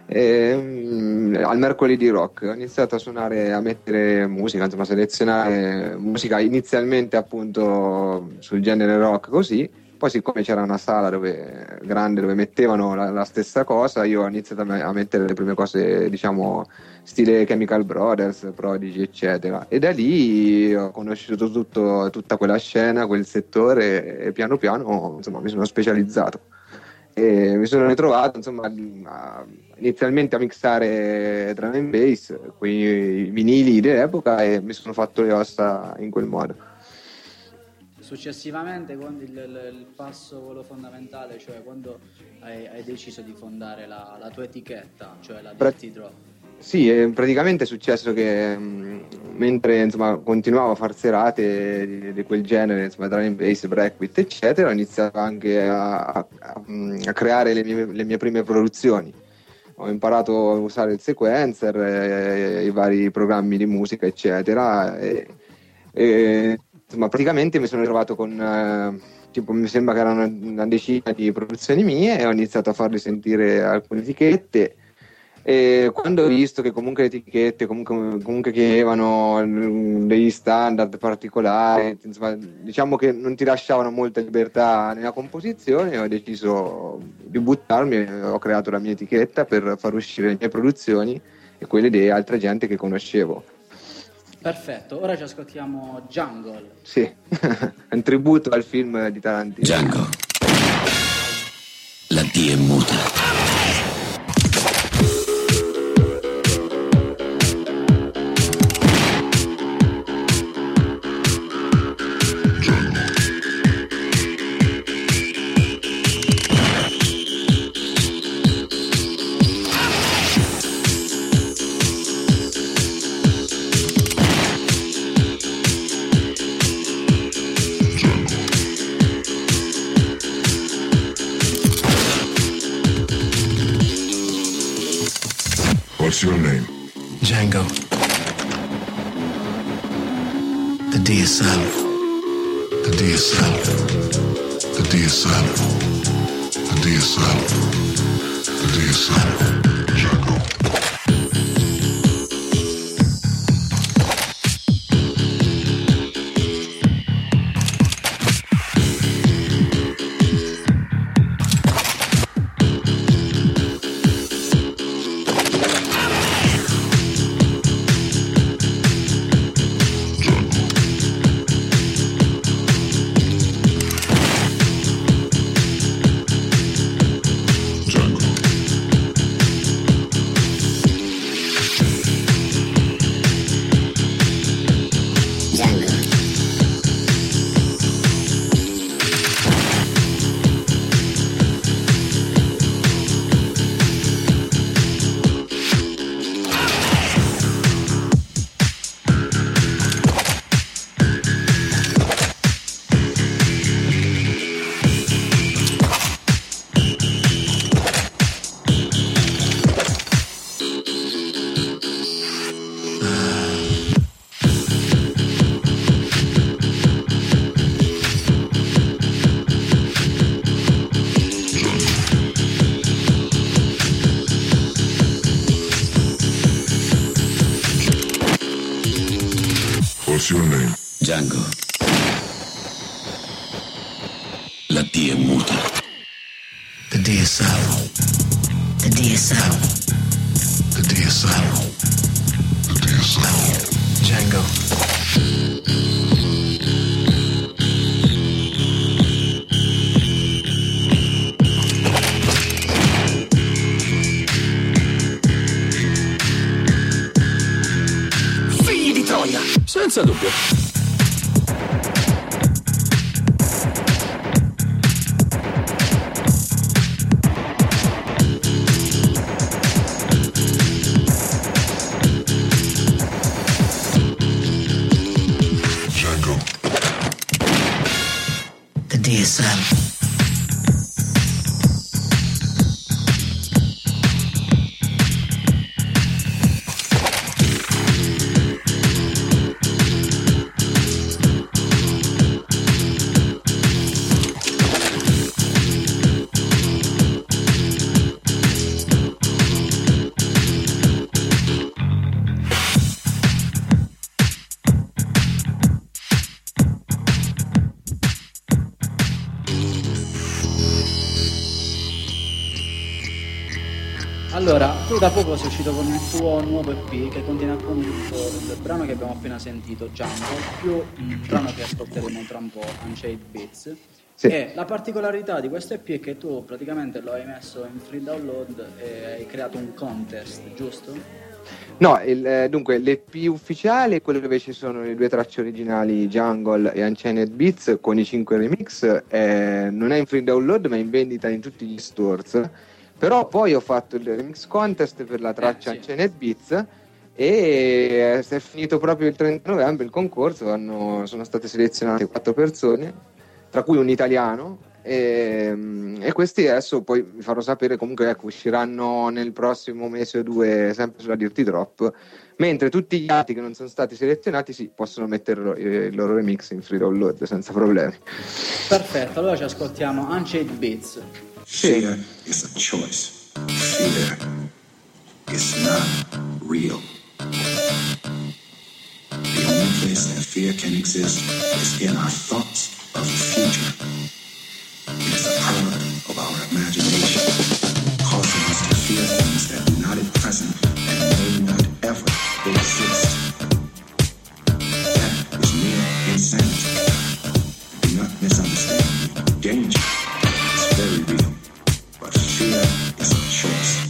Al mercoledì rock ho iniziato a suonare, a mettere musica, insomma a selezionare musica inizialmente appunto sul genere rock così, poi siccome c'era una sala grande dove mettevano la stessa cosa, io ho iniziato a mettere le prime cose diciamo stile Chemical Brothers, Prodigy eccetera, e da lì ho conosciuto tutta quella scena, quel settore, e piano piano insomma mi sono specializzato. E mi sono ritrovato insomma inizialmente a mixare drum and bass, quei vinili dell'epoca, e mi sono fatto le ossa in quel modo. Successivamente, quando il passo quello fondamentale, cioè quando hai deciso di fondare la tua etichetta, cioè la Dirty Drop? Sì, praticamente è successo che mentre insomma continuavo a far serate di quel genere, insomma drum and bass, breakbeat eccetera, ho iniziato anche a creare le mie prime produzioni. Ho imparato a usare il sequencer, i vari programmi di musica eccetera, e insomma praticamente mi sono trovato con tipo mi sembra che erano una decina di produzioni mie, e ho iniziato a farli sentire alcune etichette. E quando ho visto che comunque le etichette comunque chiedevano degli standard particolari, insomma, diciamo che non ti lasciavano molta libertà nella composizione, ho deciso di buttarmi e ho creato la mia etichetta per far uscire le mie produzioni e quelle di altra gente che conoscevo. Perfetto, ora ci ascoltiamo Jungle. Sì, è un tributo al film di Tarantino. Django, la D è muta. What's your name? Django. The D is silent. The D is silent. The D is silent. The D is silent. The D is silent. Django. What's your name? Django. La D è muta. The D is silent. The D is silent. The D is silent. The D is silent. Django. Figli di Troia! Senza dubbio. Django. The D is silent. Allora, tu da poco sei uscito con il tuo nuovo EP che contiene appunto il brano che abbiamo appena sentito, Django, più un brano che ascolteremo tra un po', Unchained Beats. Sì. E la particolarità di questo EP è che tu praticamente lo hai messo in free download e hai creato un contest, giusto? No, dunque l'EP ufficiale è quello dove ci sono le 2 tracce originali, Jungle e Unchained Beats, con i 5 remix, non è in free download ma è in vendita in tutti gli stores. Però poi ho fatto il remix contest per la traccia sì. Unchained Beats e si è finito proprio il 30 novembre il concorso, sono state selezionate 4 persone, tra cui un italiano, e questi adesso poi vi farò sapere, comunque ecco, usciranno nel prossimo mese o 2 sempre sulla Dirty Drop, mentre tutti gli altri che non sono stati selezionati sì, possono mettere il loro remix in free download senza problemi. Perfetto, allora ci ascoltiamo Unchained Beats. Fear is a choice. Fear is not real. The only place that fear can exist is in our thoughts of the future. It is a product of our imagination, causing us to fear things that do not at present and may not ever exist. That is mere insanity. Do not misunderstand me. Danger is very real. But fear is a choice.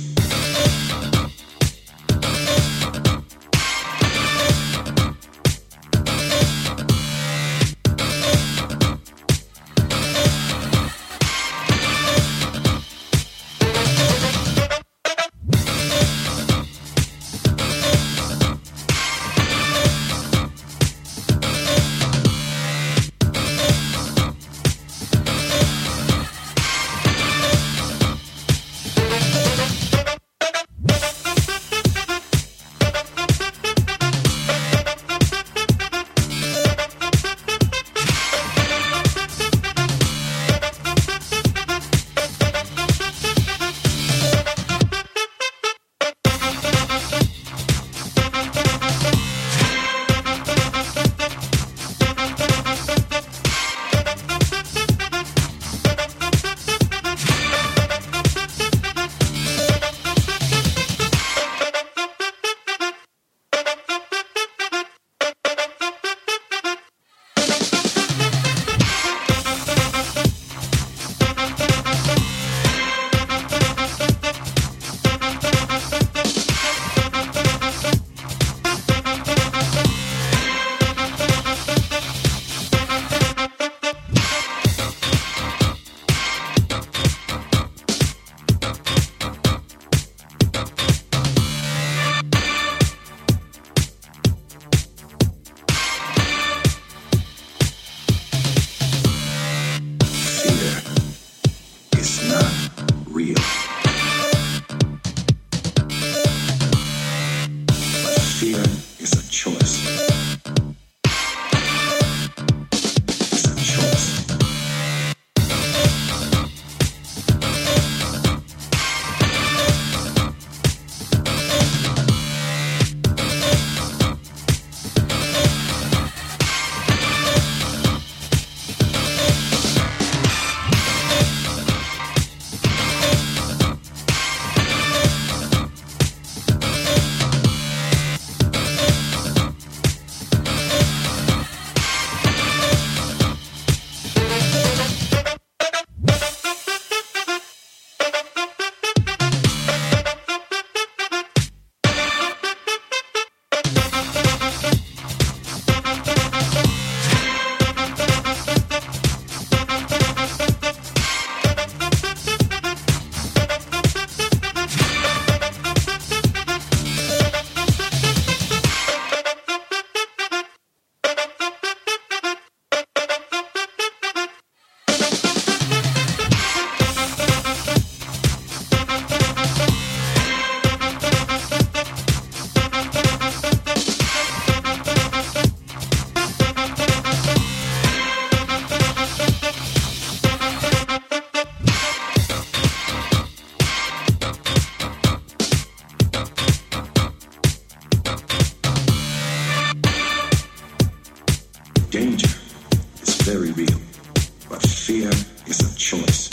Danger is very real, but fear is a choice.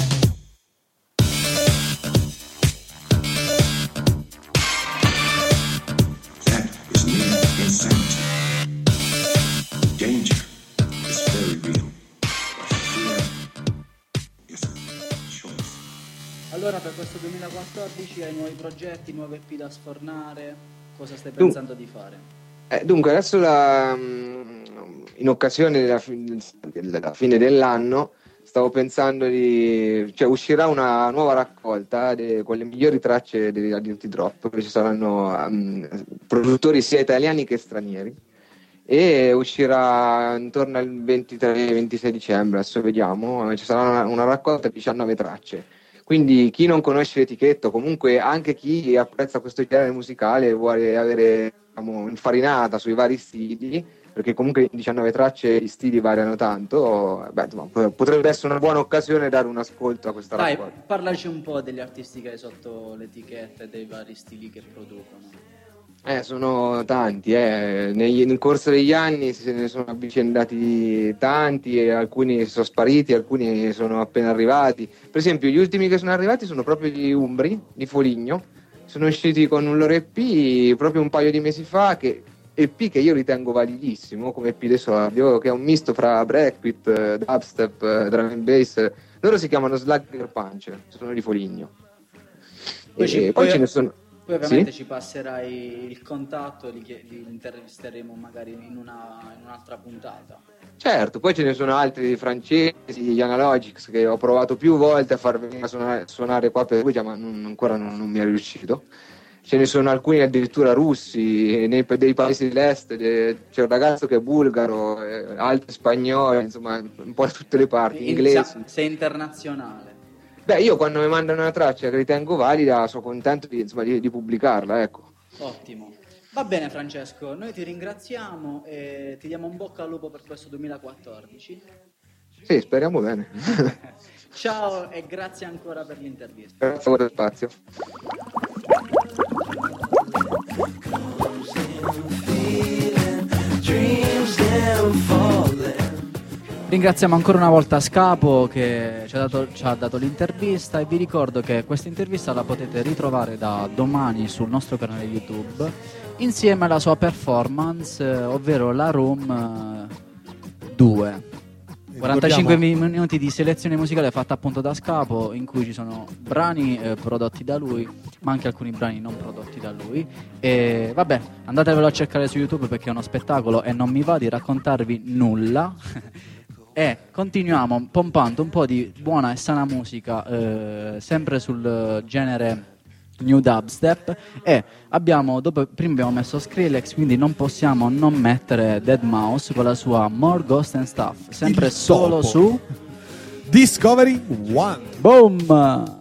That is mere insanity. Danger is very real, but fear is a choice. Allora, per questo 2014 hai nuovi progetti, nuove EP da sfornare? Cosa stai pensando di fare? Dunque, adesso in occasione della fine dell'anno stavo pensando cioè uscirà una nuova raccolta con le migliori tracce dei Dirty Drop, che ci saranno produttori sia italiani che stranieri, e uscirà intorno al 23-26 dicembre, adesso vediamo, ci sarà una raccolta di 19 tracce. Quindi chi non conosce l'etichetta, comunque anche chi apprezza questo genere musicale, vuole avere, diciamo, un'infarinata sui vari stili, perché comunque in 19 tracce gli stili variano tanto, potrebbe essere una buona occasione dare un ascolto a questa raccolta. Dai, parlaci un po' degli artisti che hai sotto l'etichetta e dei vari stili che producono. Sono tanti, nel corso degli anni se ne sono avvicendati tanti, e alcuni sono spariti, alcuni sono appena arrivati. Per esempio, gli ultimi che sono arrivati sono proprio gli Umbri di Foligno, sono usciti con un loro EP proprio un paio di mesi fa, EP che io ritengo validissimo come EP d'esordio, che è un misto fra breakbeat, dubstep, drum and bass. Loro si chiamano Slugger Punch, sono di Foligno. Poi ce ne sono. Poi ovviamente ci passerai il contatto e li intervisteremo magari in un'altra puntata. Certo, poi ce ne sono altri francesi, gli Analogics, che ho provato più volte a far venire a suonare qua per Perugia, ma ancora non mi è riuscito. Ce ne sono alcuni addirittura russi, dei paesi dell'est, c'è un ragazzo che è bulgaro, altri spagnoli, insomma un po' da tutte le parti, inglesi. Sei internazionale. Beh, io quando mi mandano una traccia che ritengo valida sono contento di pubblicarla, ecco. Ottimo. Va bene Francesco, noi ti ringraziamo e ti diamo un bocca al lupo per questo 2014. Sì, speriamo bene. Ciao e grazie ancora per l'intervista. Grazie per lo spazio. Ringraziamo ancora una volta Scapo che ci ha dato l'intervista, e vi ricordo che questa intervista la potete ritrovare da domani sul nostro canale YouTube insieme alla sua performance, ovvero La Room 2. 45 minuti di selezione musicale fatta appunto da Scapo, in cui ci sono brani prodotti da lui, ma anche alcuni brani non prodotti da lui. E vabbè, andatevelo a cercare su YouTube perché è uno spettacolo e non mi va di raccontarvi nulla. E continuiamo pompando un po' di buona e sana musica, sempre sul genere new dubstep, e prima abbiamo messo Skrillex, quindi non possiamo non mettere Deadmau5 con la sua More Ghost and Stuff, sempre il solo topo. su Discovery One. Boom!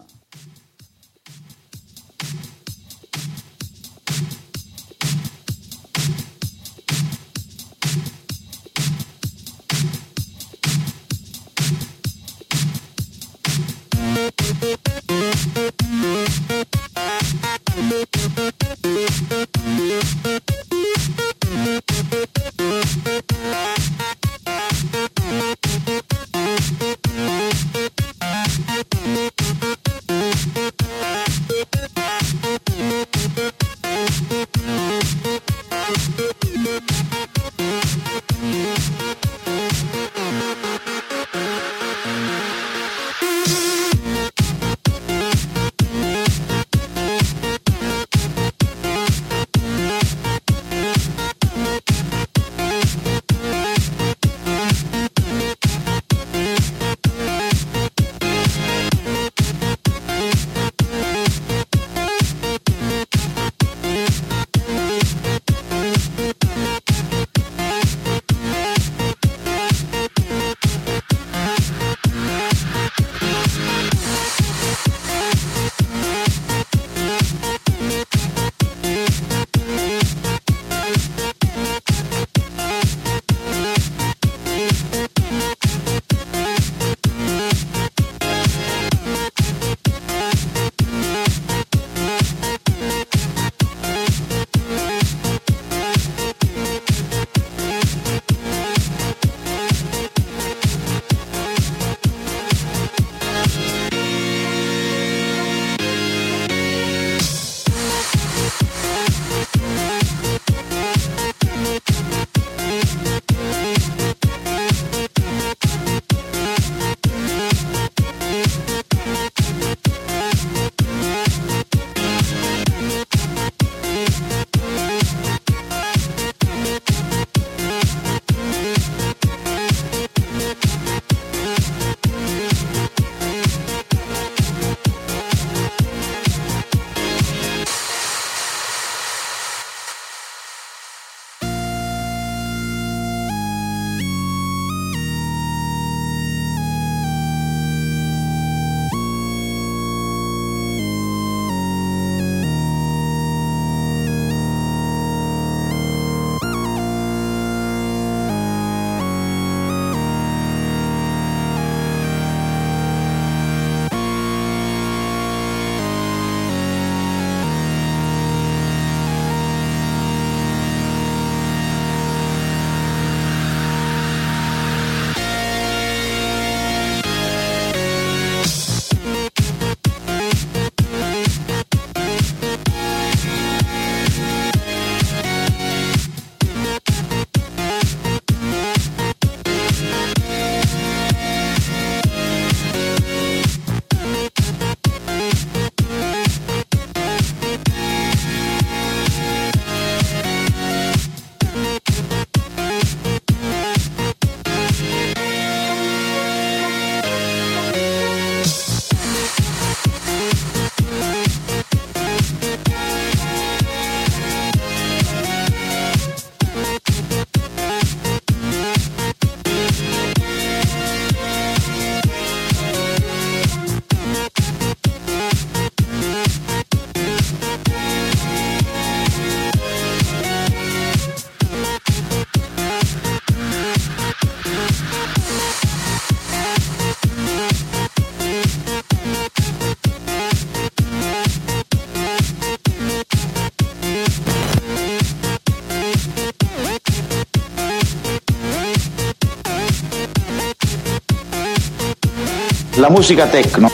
La musica techno.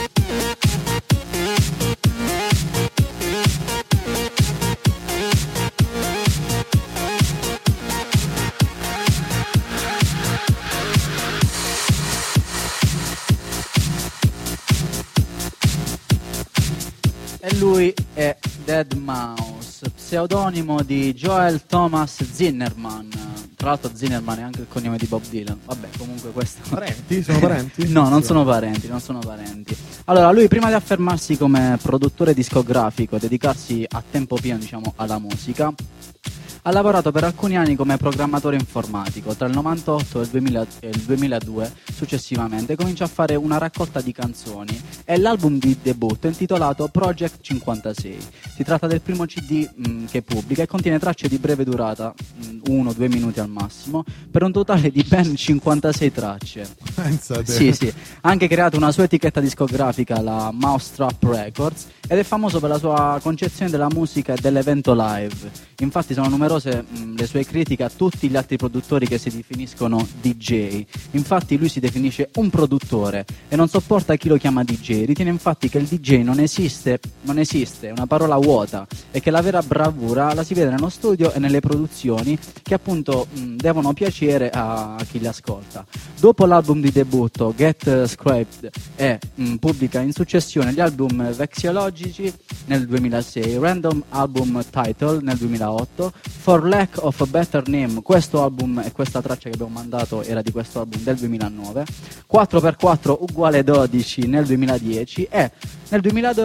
E lui è Deadmau5, pseudonimo di Joel Thomas Zinnerman. Tra l'altro Zinnerman è anche il cognome di Bob Dylan. Vabbè, comunque questo... Parenti? Sono parenti? No, non sono parenti. Allora, lui prima di affermarsi come produttore discografico e dedicarsi a tempo pieno, diciamo, alla musica, ha lavorato per alcuni anni come programmatore informatico. Tra il 98 e il 2002 successivamente comincia a fare una raccolta di canzoni e l'album di debutto è intitolato Project 56. Si tratta del primo CD che pubblica e contiene tracce di breve durata, 1-2 minuti al massimo, per un totale di ben 56 tracce. Pensate. Sì, ha anche creato una sua etichetta discografica, la Mousetrap Records, ed è famoso per la sua concezione della musica e dell'evento live. Infatti sono numerose le sue critiche a tutti gli altri produttori che si definiscono DJ. Infatti lui si definisce un produttore e non sopporta chi lo chiama DJ. Ritiene infatti che il DJ non esiste, è una parola vuota, e che la vera bravura la si vede nello studio e nelle produzioni che appunto devono piacere a chi li ascolta. Dopo l'album di debutto Get Scraped pubblica in successione gli album Vexiologici nel 2006, Random Album Title nel 2008, For Lack of a Better Name, questo album e questa traccia che abbiamo mandato era di questo album del 2009, 4x4 uguale 12 nel 2010 e nel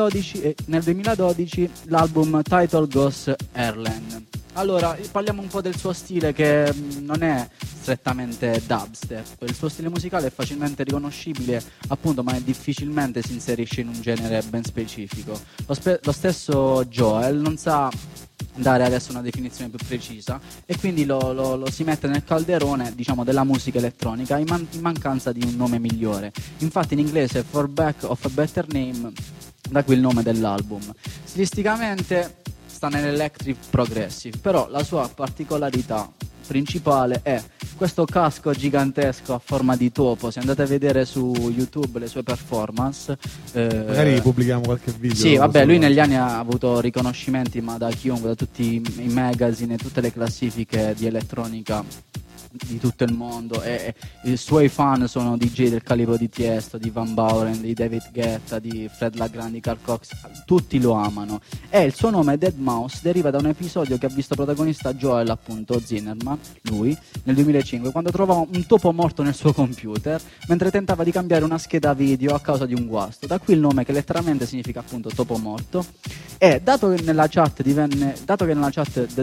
2012 l'album Title Goes Erlen. Allora, parliamo un po' del suo stile, che non è strettamente dubstep. Il suo stile musicale è facilmente riconoscibile, appunto, ma difficilmente si inserisce in un genere ben specifico. Lo stesso Joel non sa dare adesso una definizione più precisa e quindi lo si mette nel calderone, diciamo, della musica elettronica in mancanza di un nome migliore. Infatti in inglese For Lack of a Better Name, da qui il nome dell'album. Stilisticamente sta nell'electric progressive, però la sua particolarità principale è questo casco gigantesco a forma di topo. Se andate a vedere su YouTube le sue performance, magari pubblichiamo qualche video. Sì, vabbè, lui negli anni ha avuto riconoscimenti ma da chiunque, da tutti i magazine, tutte le classifiche di elettronica di tutto il mondo, e i suoi fan sono DJ del calibro di Tiesto, di Van Buren, di David Guetta, di Fred Legrand, di Carl Cox, tutti lo amano. E il suo nome Deadmau5 deriva da un episodio che ha visto protagonista Joel, appunto Zinnerman, lui, nel 2005, quando trovò un topo morto nel suo computer mentre tentava di cambiare una scheda video a causa di un guasto. Da qui il nome, che letteralmente significa appunto topo morto. E dato che nella chat The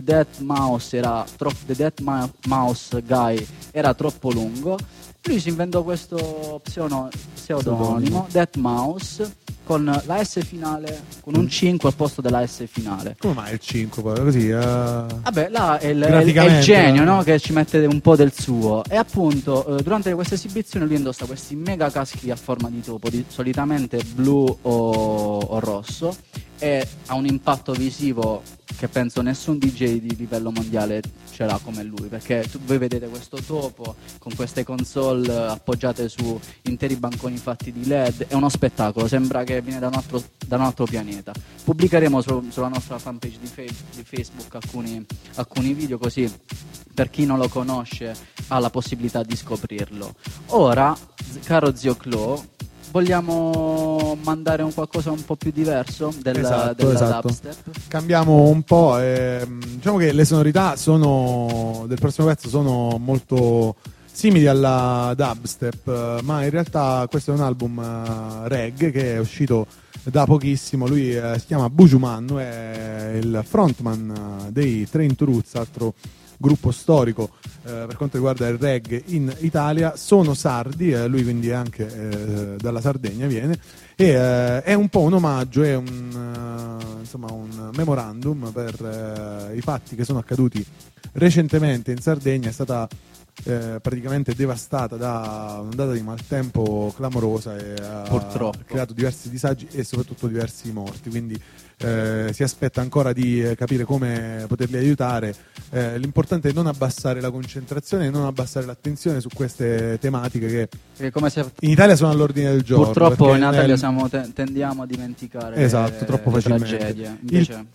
Deadmau5 Guy era troppo lungo, lui si inventò questo pseudonimo Deadmau5 con la S finale, con un 5 al posto della S finale. Come mai il 5 poi? Così, vabbè, là è il genio, no? Che ci mette un po' del suo. E appunto durante questa esibizione lui indossa questi mega caschi a forma di topo, solitamente blu o rosso, e ha un impatto visivo che penso nessun DJ di livello mondiale ce l'ha come lui, perché voi vedete questo topo con queste console appoggiate su interi banconi fatti di LED, è uno spettacolo, sembra che viene da un altro pianeta. Pubblicheremo sulla nostra fanpage di Facebook alcuni video, così per chi non lo conosce ha la possibilità di scoprirlo. Ora, caro zio Clo, vogliamo mandare qualcosa un po' più diverso della dubstep? Cambiamo un po'. Diciamo che le sonorità del prossimo pezzo sono molto simili alla dubstep, ma in realtà questo è un album reggae che è uscito da pochissimo. Lui si chiama Buju Mannu, è il frontman dei Train to Roots, altro gruppo storico per quanto riguarda il reggae in Italia. Sono sardi, lui quindi anche dalla Sardegna viene, e è un po' un omaggio, è un memorandum per i fatti che sono accaduti recentemente in Sardegna. È stata praticamente devastata da un'ondata di maltempo clamorosa e ha purtroppo creato diversi disagi e soprattutto diversi morti, quindi si aspetta ancora di capire come poterli aiutare. L'importante è non abbassare la concentrazione e non abbassare l'attenzione su queste tematiche che come se in Italia sono all'ordine del giorno. purtroppo in Italia tendiamo a dimenticare troppo le facilmente. tragedie. Invece...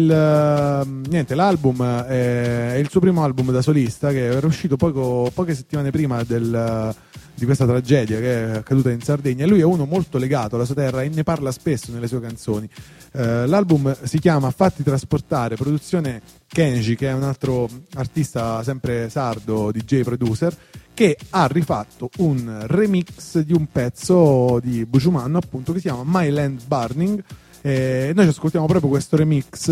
niente, l'album è il suo primo album da solista, che era uscito poche settimane prima di questa tragedia che è accaduta in Sardegna, e lui è uno molto legato alla sua terra e ne parla spesso nelle sue canzoni. L'album si chiama Fatti trasportare, produzione Kenji, che è un altro artista sempre sardo, DJ producer, che ha rifatto un remix di un pezzo di Bujumanno, appunto, che si chiama My Land Burning. Noi ci ascoltiamo proprio questo remix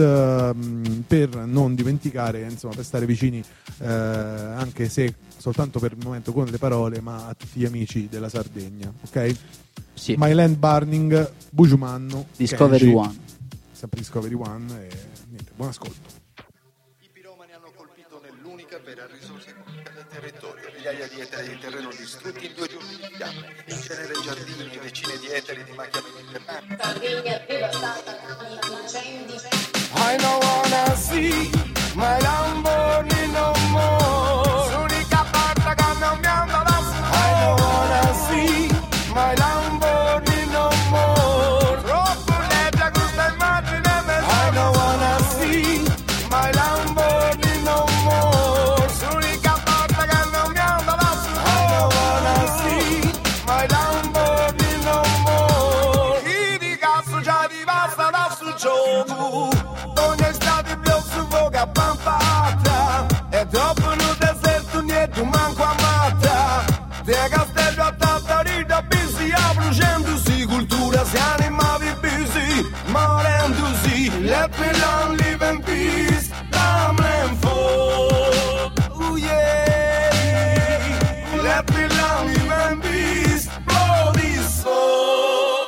per non dimenticare, insomma, per stare vicini, anche se soltanto per il momento con le parole, ma a tutti gli amici della Sardegna, ok? Sì. My Land Burning, Bujumanno, Discovery Kenji, One. sempre Discovery One, e niente, buon ascolto. I piromani hanno colpito nell'unica vera risorsa economica del territorio, migliaia di ettari di terreno distrutti in 2 giorni di fiamme, incenere giardini e decine di ettari di macchia mediterranea. Sardegna devastata da incendi. I don't wanna see my Lamborghini no more. L'unica porta che non mi anda da solo. I don't wanna see my Lamborghini no more. Troppo legge questa immagine. I don't wanna see my Lamborghini no more. L'unica porta che non mi anda da solo. I don't wanna see my Lamborghini no more. Chi di cazzo già ti basta da sul gioco. Ogni estate più su voga pampata. E dopo nel deserto niente manco a matta. De castello a Tattarida bisi a bruciandosi. Cultura si animavi busy, morendosi. Let me long live in peace, damn for. Oh yeah. Let me long live in peace, bloody soul.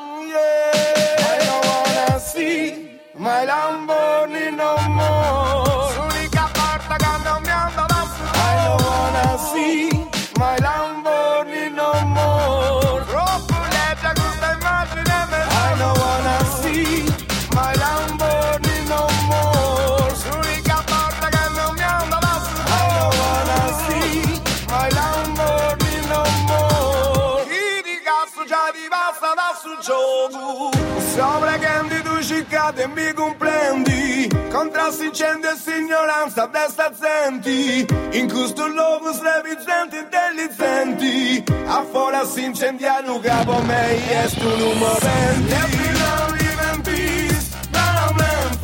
Yeah. I don't wanna see my Lamborghini no more. L'unica porta che non mi anda da solo. I don't wanna see my Lamborghini no more. Troppo legge questa immagine. I don't wanna see my Lamborghini no more. L'unica porta che non mi anda da solo. I don't wanna see my Lamborghini no more. Chi di cazzo già ti basta da sul gioco. Sopra che tu ciccate e mi comprendi. Contrasti, incendi e signoranza, destra assenti. In questo logo strevizenti intelligenti. A fuori si incendiano capo me e stu non moventi. Let me long live in peace, now and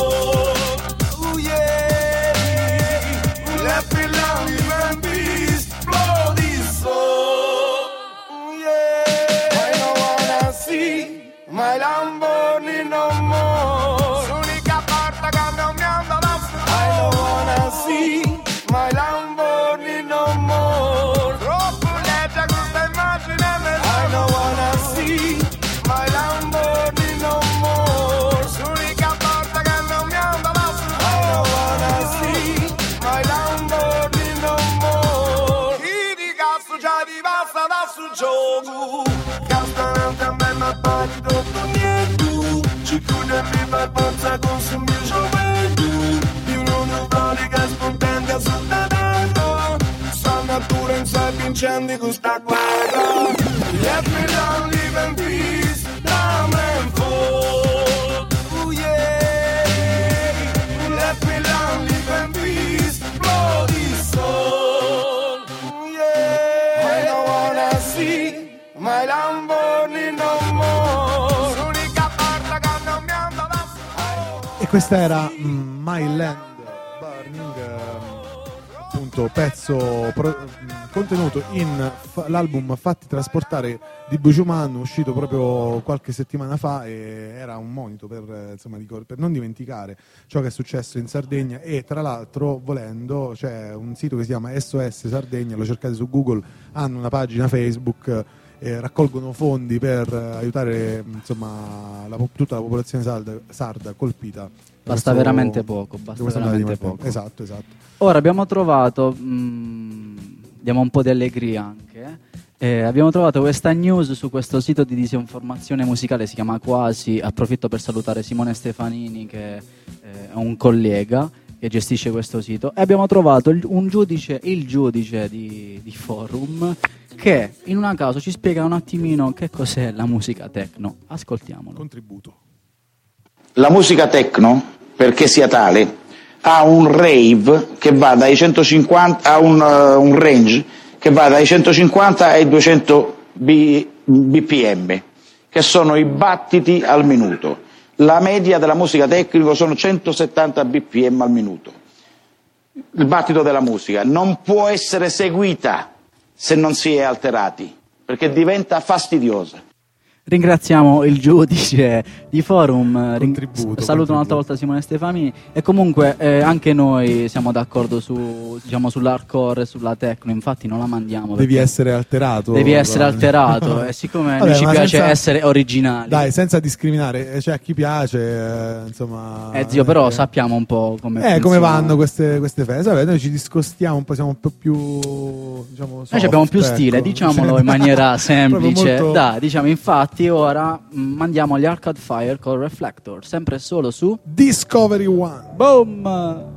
for. Oh yeah. Let me long live in peace, bloody soul. Yeah. I don't wanna see my Lamborghini no more. L'unica porta che non mi anda da solo. I don't wanna see my Lamborghini no more. Troppo legge questa immagine. I don't wanna see my Lamborghini no more. L'unica porta che non mi anda da solo. I don't wanna see my Lamborghini no more. Chi di cazzo già ti basta da sul gioco. Castanante a me ma pari dopo niente. Ci chiude mi fa forza con su mio gioventù. Io non ho voli che spontanea sul terreno. Sta natura in sé incendi con sta guerra. Let me long live in peace, damn and for. Oh yeah. Let me long live in peace, bloody soul. Yeah. I don't wanna see my Lamborghini no more. L'unica porta che non mi anda da solo. E questa era My Land Burning, appunto pezzo contenuto in l'album Fatti trasportare di Bujumanno, uscito proprio qualche settimana fa, e era un monito per, insomma, per non dimenticare ciò che è successo in Sardegna. E tra l'altro, volendo, c'è un sito che si chiama SOS Sardegna, lo cercate su Google, hanno una pagina Facebook, raccolgono fondi per aiutare, insomma, tutta la popolazione sarda colpita. Basta veramente poco, Esatto. Ora abbiamo trovato, diamo un po' di allegria anche, Abbiamo trovato questa news su questo sito di disinformazione musicale, si chiama Quasi. Approfitto per salutare Simone Stefanini, che è un collega che gestisce questo sito, e abbiamo trovato il giudice di Forum, che in una caso ci spiega un attimino che cos'è la musica techno. Ascoltiamolo. Contributo. La musica techno, perché sia tale, ha un rave che va dai 150 a un range che va dai 150 ai 200 bpm, che sono i battiti al minuto. La media della musica techno sono 170 bpm al minuto. Il battito della musica non può essere seguita se non si è alterati, perché diventa fastidiosa. Ringraziamo il giudice di Forum, saluto un'altra volta Simone Stefani, e comunque anche noi siamo d'accordo sull'hardcore e sulla techno, infatti non la mandiamo. Devi essere alterato. E siccome noi ci piace essere originali. Dai, senza discriminare, a chi piace, insomma... Zio, però sappiamo un po' come vanno queste feste. Vabbè, noi ci discostiamo un po', siamo un po' più... soft, noi abbiamo più stile, diciamolo in maniera semplice. Molto... Dai, diciamo, infatti ora mandiamo gli Arcade Fire con Reflector, sempre solo su Discovery One. Boom!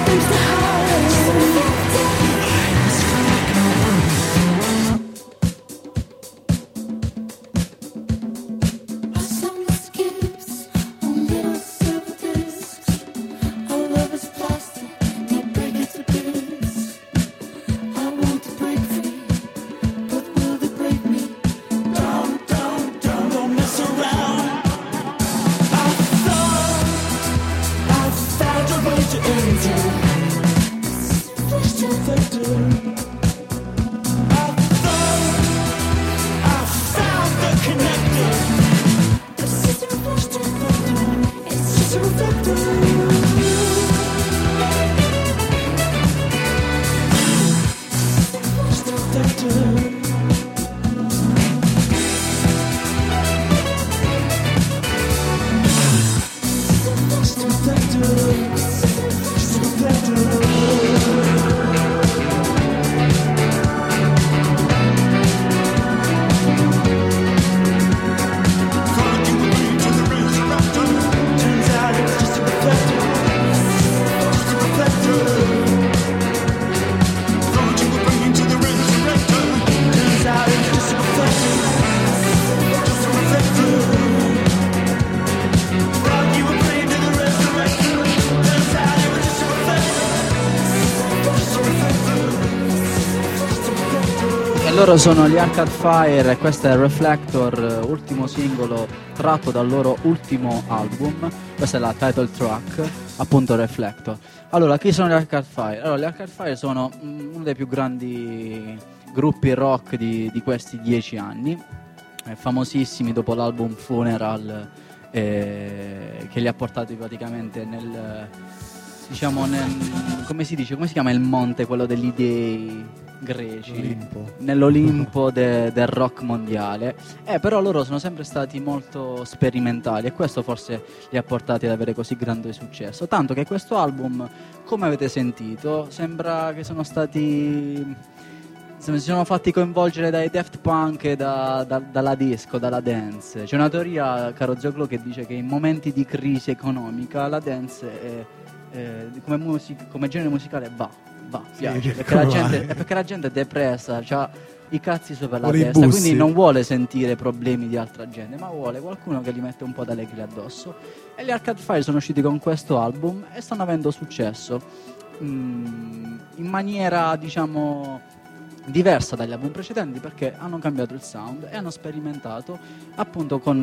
Loro sono gli Arcade Fire e questo è Reflector, ultimo singolo tratto dal loro ultimo album. Questa è la title track, appunto Reflector. Allora, chi sono gli Arcade Fire? Allora, gli Arcade Fire sono uno dei più grandi gruppi rock di questi 10 anni, famosissimi dopo l'album Funeral, che li ha portati praticamente nel, diciamo, come si dice, come si chiama il monte, quello degli dei greci, nell'Olimpo del rock mondiale, però loro sono sempre stati molto sperimentali e questo forse li ha portati ad avere così grande successo, tanto che questo album, come avete sentito, sembra che si sono fatti coinvolgere dai Daft Punk e dalla disco, dalla dance. C'è una teoria, caro Zoclo, che dice che in momenti di crisi economica la dance come genere musicale piace, perché la gente è depressa, c'ha i cazzi sopra la testa, quindi non vuole sentire problemi di altra gente, ma vuole qualcuno che gli mette un po' d'allegria addosso. E gli Arcade Fire sono usciti con questo album e stanno avendo successo in maniera, diciamo, diversa dagli album precedenti, perché hanno cambiato il sound e hanno sperimentato appunto con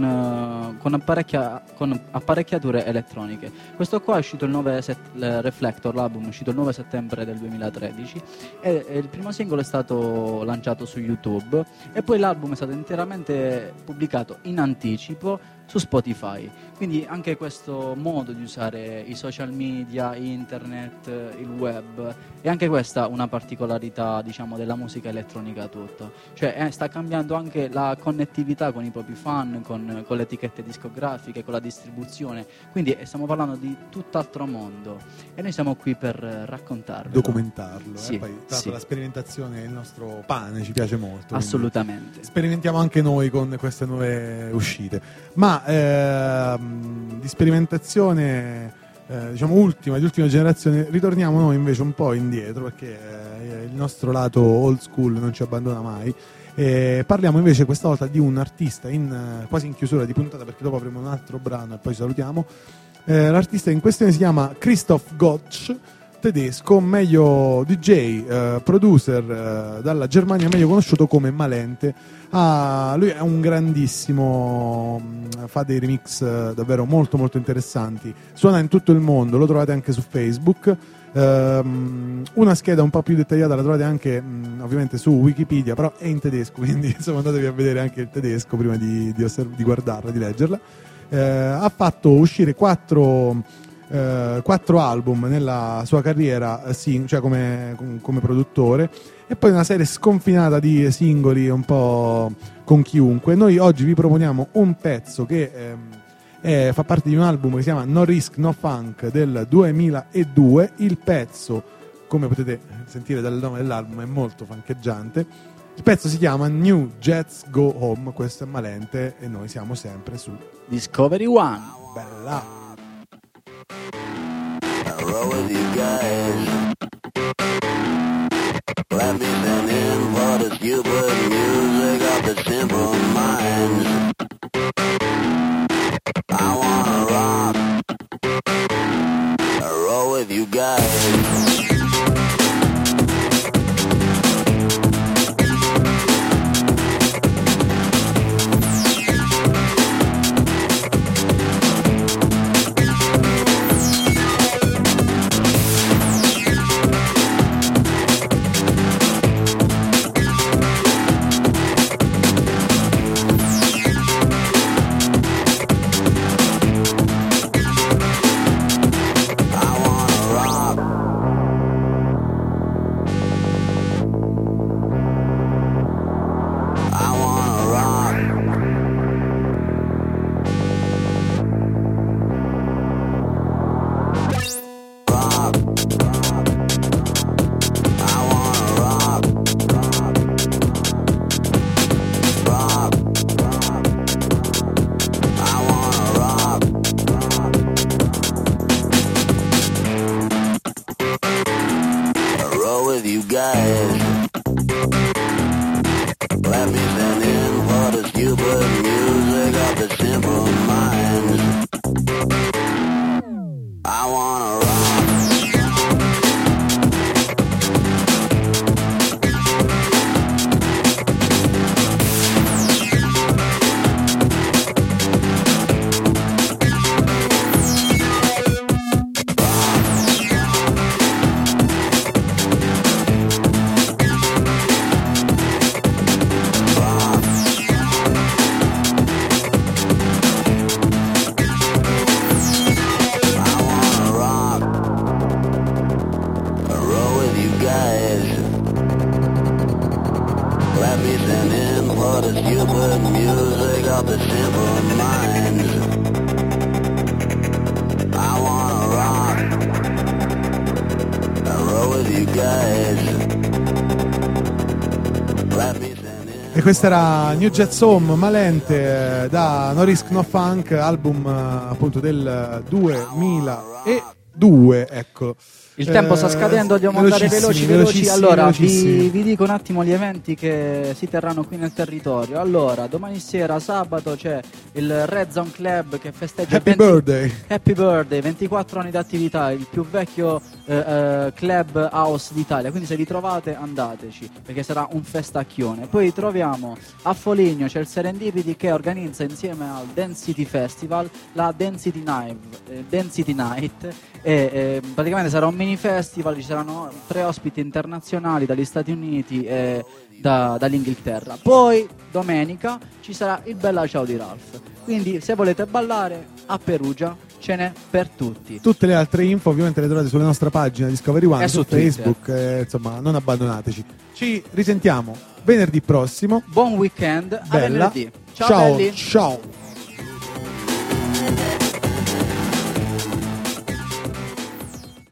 apparecchiature elettroniche. Questo qua è uscito Reflector, l'album è uscito il 9 settembre del 2013 e il primo singolo è stato lanciato su YouTube e poi l'album è stato interamente pubblicato in anticipo su Spotify. Quindi anche questo modo di usare i social media, internet, il web, è anche questa una particolarità, diciamo, della musica elettronica tutta. Cioè sta cambiando anche la connettività con i propri fan, con le etichette discografiche, con la distribuzione. Quindi stiamo parlando di tutt'altro mondo e noi siamo qui per raccontarlo, documentarlo. Sì, poi la sperimentazione è il nostro pane, ci piace molto. Assolutamente. Sperimentiamo anche noi con queste nuove uscite. Ma di sperimentazione diciamo di ultima generazione ritorniamo noi invece un po' indietro, perché il nostro lato old school non ci abbandona mai. Parliamo invece questa volta di un artista quasi in chiusura di puntata, perché dopo avremo un altro brano e poi salutiamo. L'artista in questione si chiama Christoph Gottsch, tedesco, meglio DJ, producer dalla Germania, meglio conosciuto come Malente. Lui è un grandissimo, fa dei remix davvero molto molto interessanti, suona in tutto il mondo, lo trovate anche su Facebook. Una scheda un po' più dettagliata la trovate anche ovviamente su Wikipedia, però è in tedesco, quindi insomma andatevi a vedere anche il tedesco prima di guardarla, di leggerla. Ha fatto uscire 4 album nella sua carriera, cioè come produttore, e poi una serie sconfinata di singoli un po' con chiunque. Noi oggi vi proponiamo un pezzo che fa parte di un album che si chiama No Risk No Funk del 2002. Il pezzo, come potete sentire dal nome dell'album, è molto funcheggiante. Il pezzo si chiama New Jets Go Home. Questo è Malente e noi siamo sempre su Discovery One. Bella. I roll with you guys. guys. E questa era New Jazz Home, Malente, da No Risk No Funk, album appunto del 2002, ecco. Il tempo sta scadendo, dobbiamo andare veloci. Allora, vi dico un attimo gli eventi che si terranno qui nel territorio. Allora, domani sera, sabato, c'è il Red Zone Club che festeggia Happy Birthday, 24 anni di attività, il più vecchio club house d'Italia. Quindi se vi trovate andateci, perché sarà un festacchione. Poi troviamo a Foligno, c'è il Serendipity che organizza insieme al Density Festival la Density Night e praticamente sarà un mini festival, ci saranno 3 ospiti internazionali dagli Stati Uniti e dall'Inghilterra. Poi domenica ci sarà il Bella Ciao di Ralph. Quindi se volete ballare a Perugia ce n'è per tutti. Tutte le altre info ovviamente le trovate sulla nostra pagina Discovery One, su Facebook, insomma non abbandonateci. Ci risentiamo venerdì prossimo. Buon weekend, a venerdì. Ciao belli. Ciao.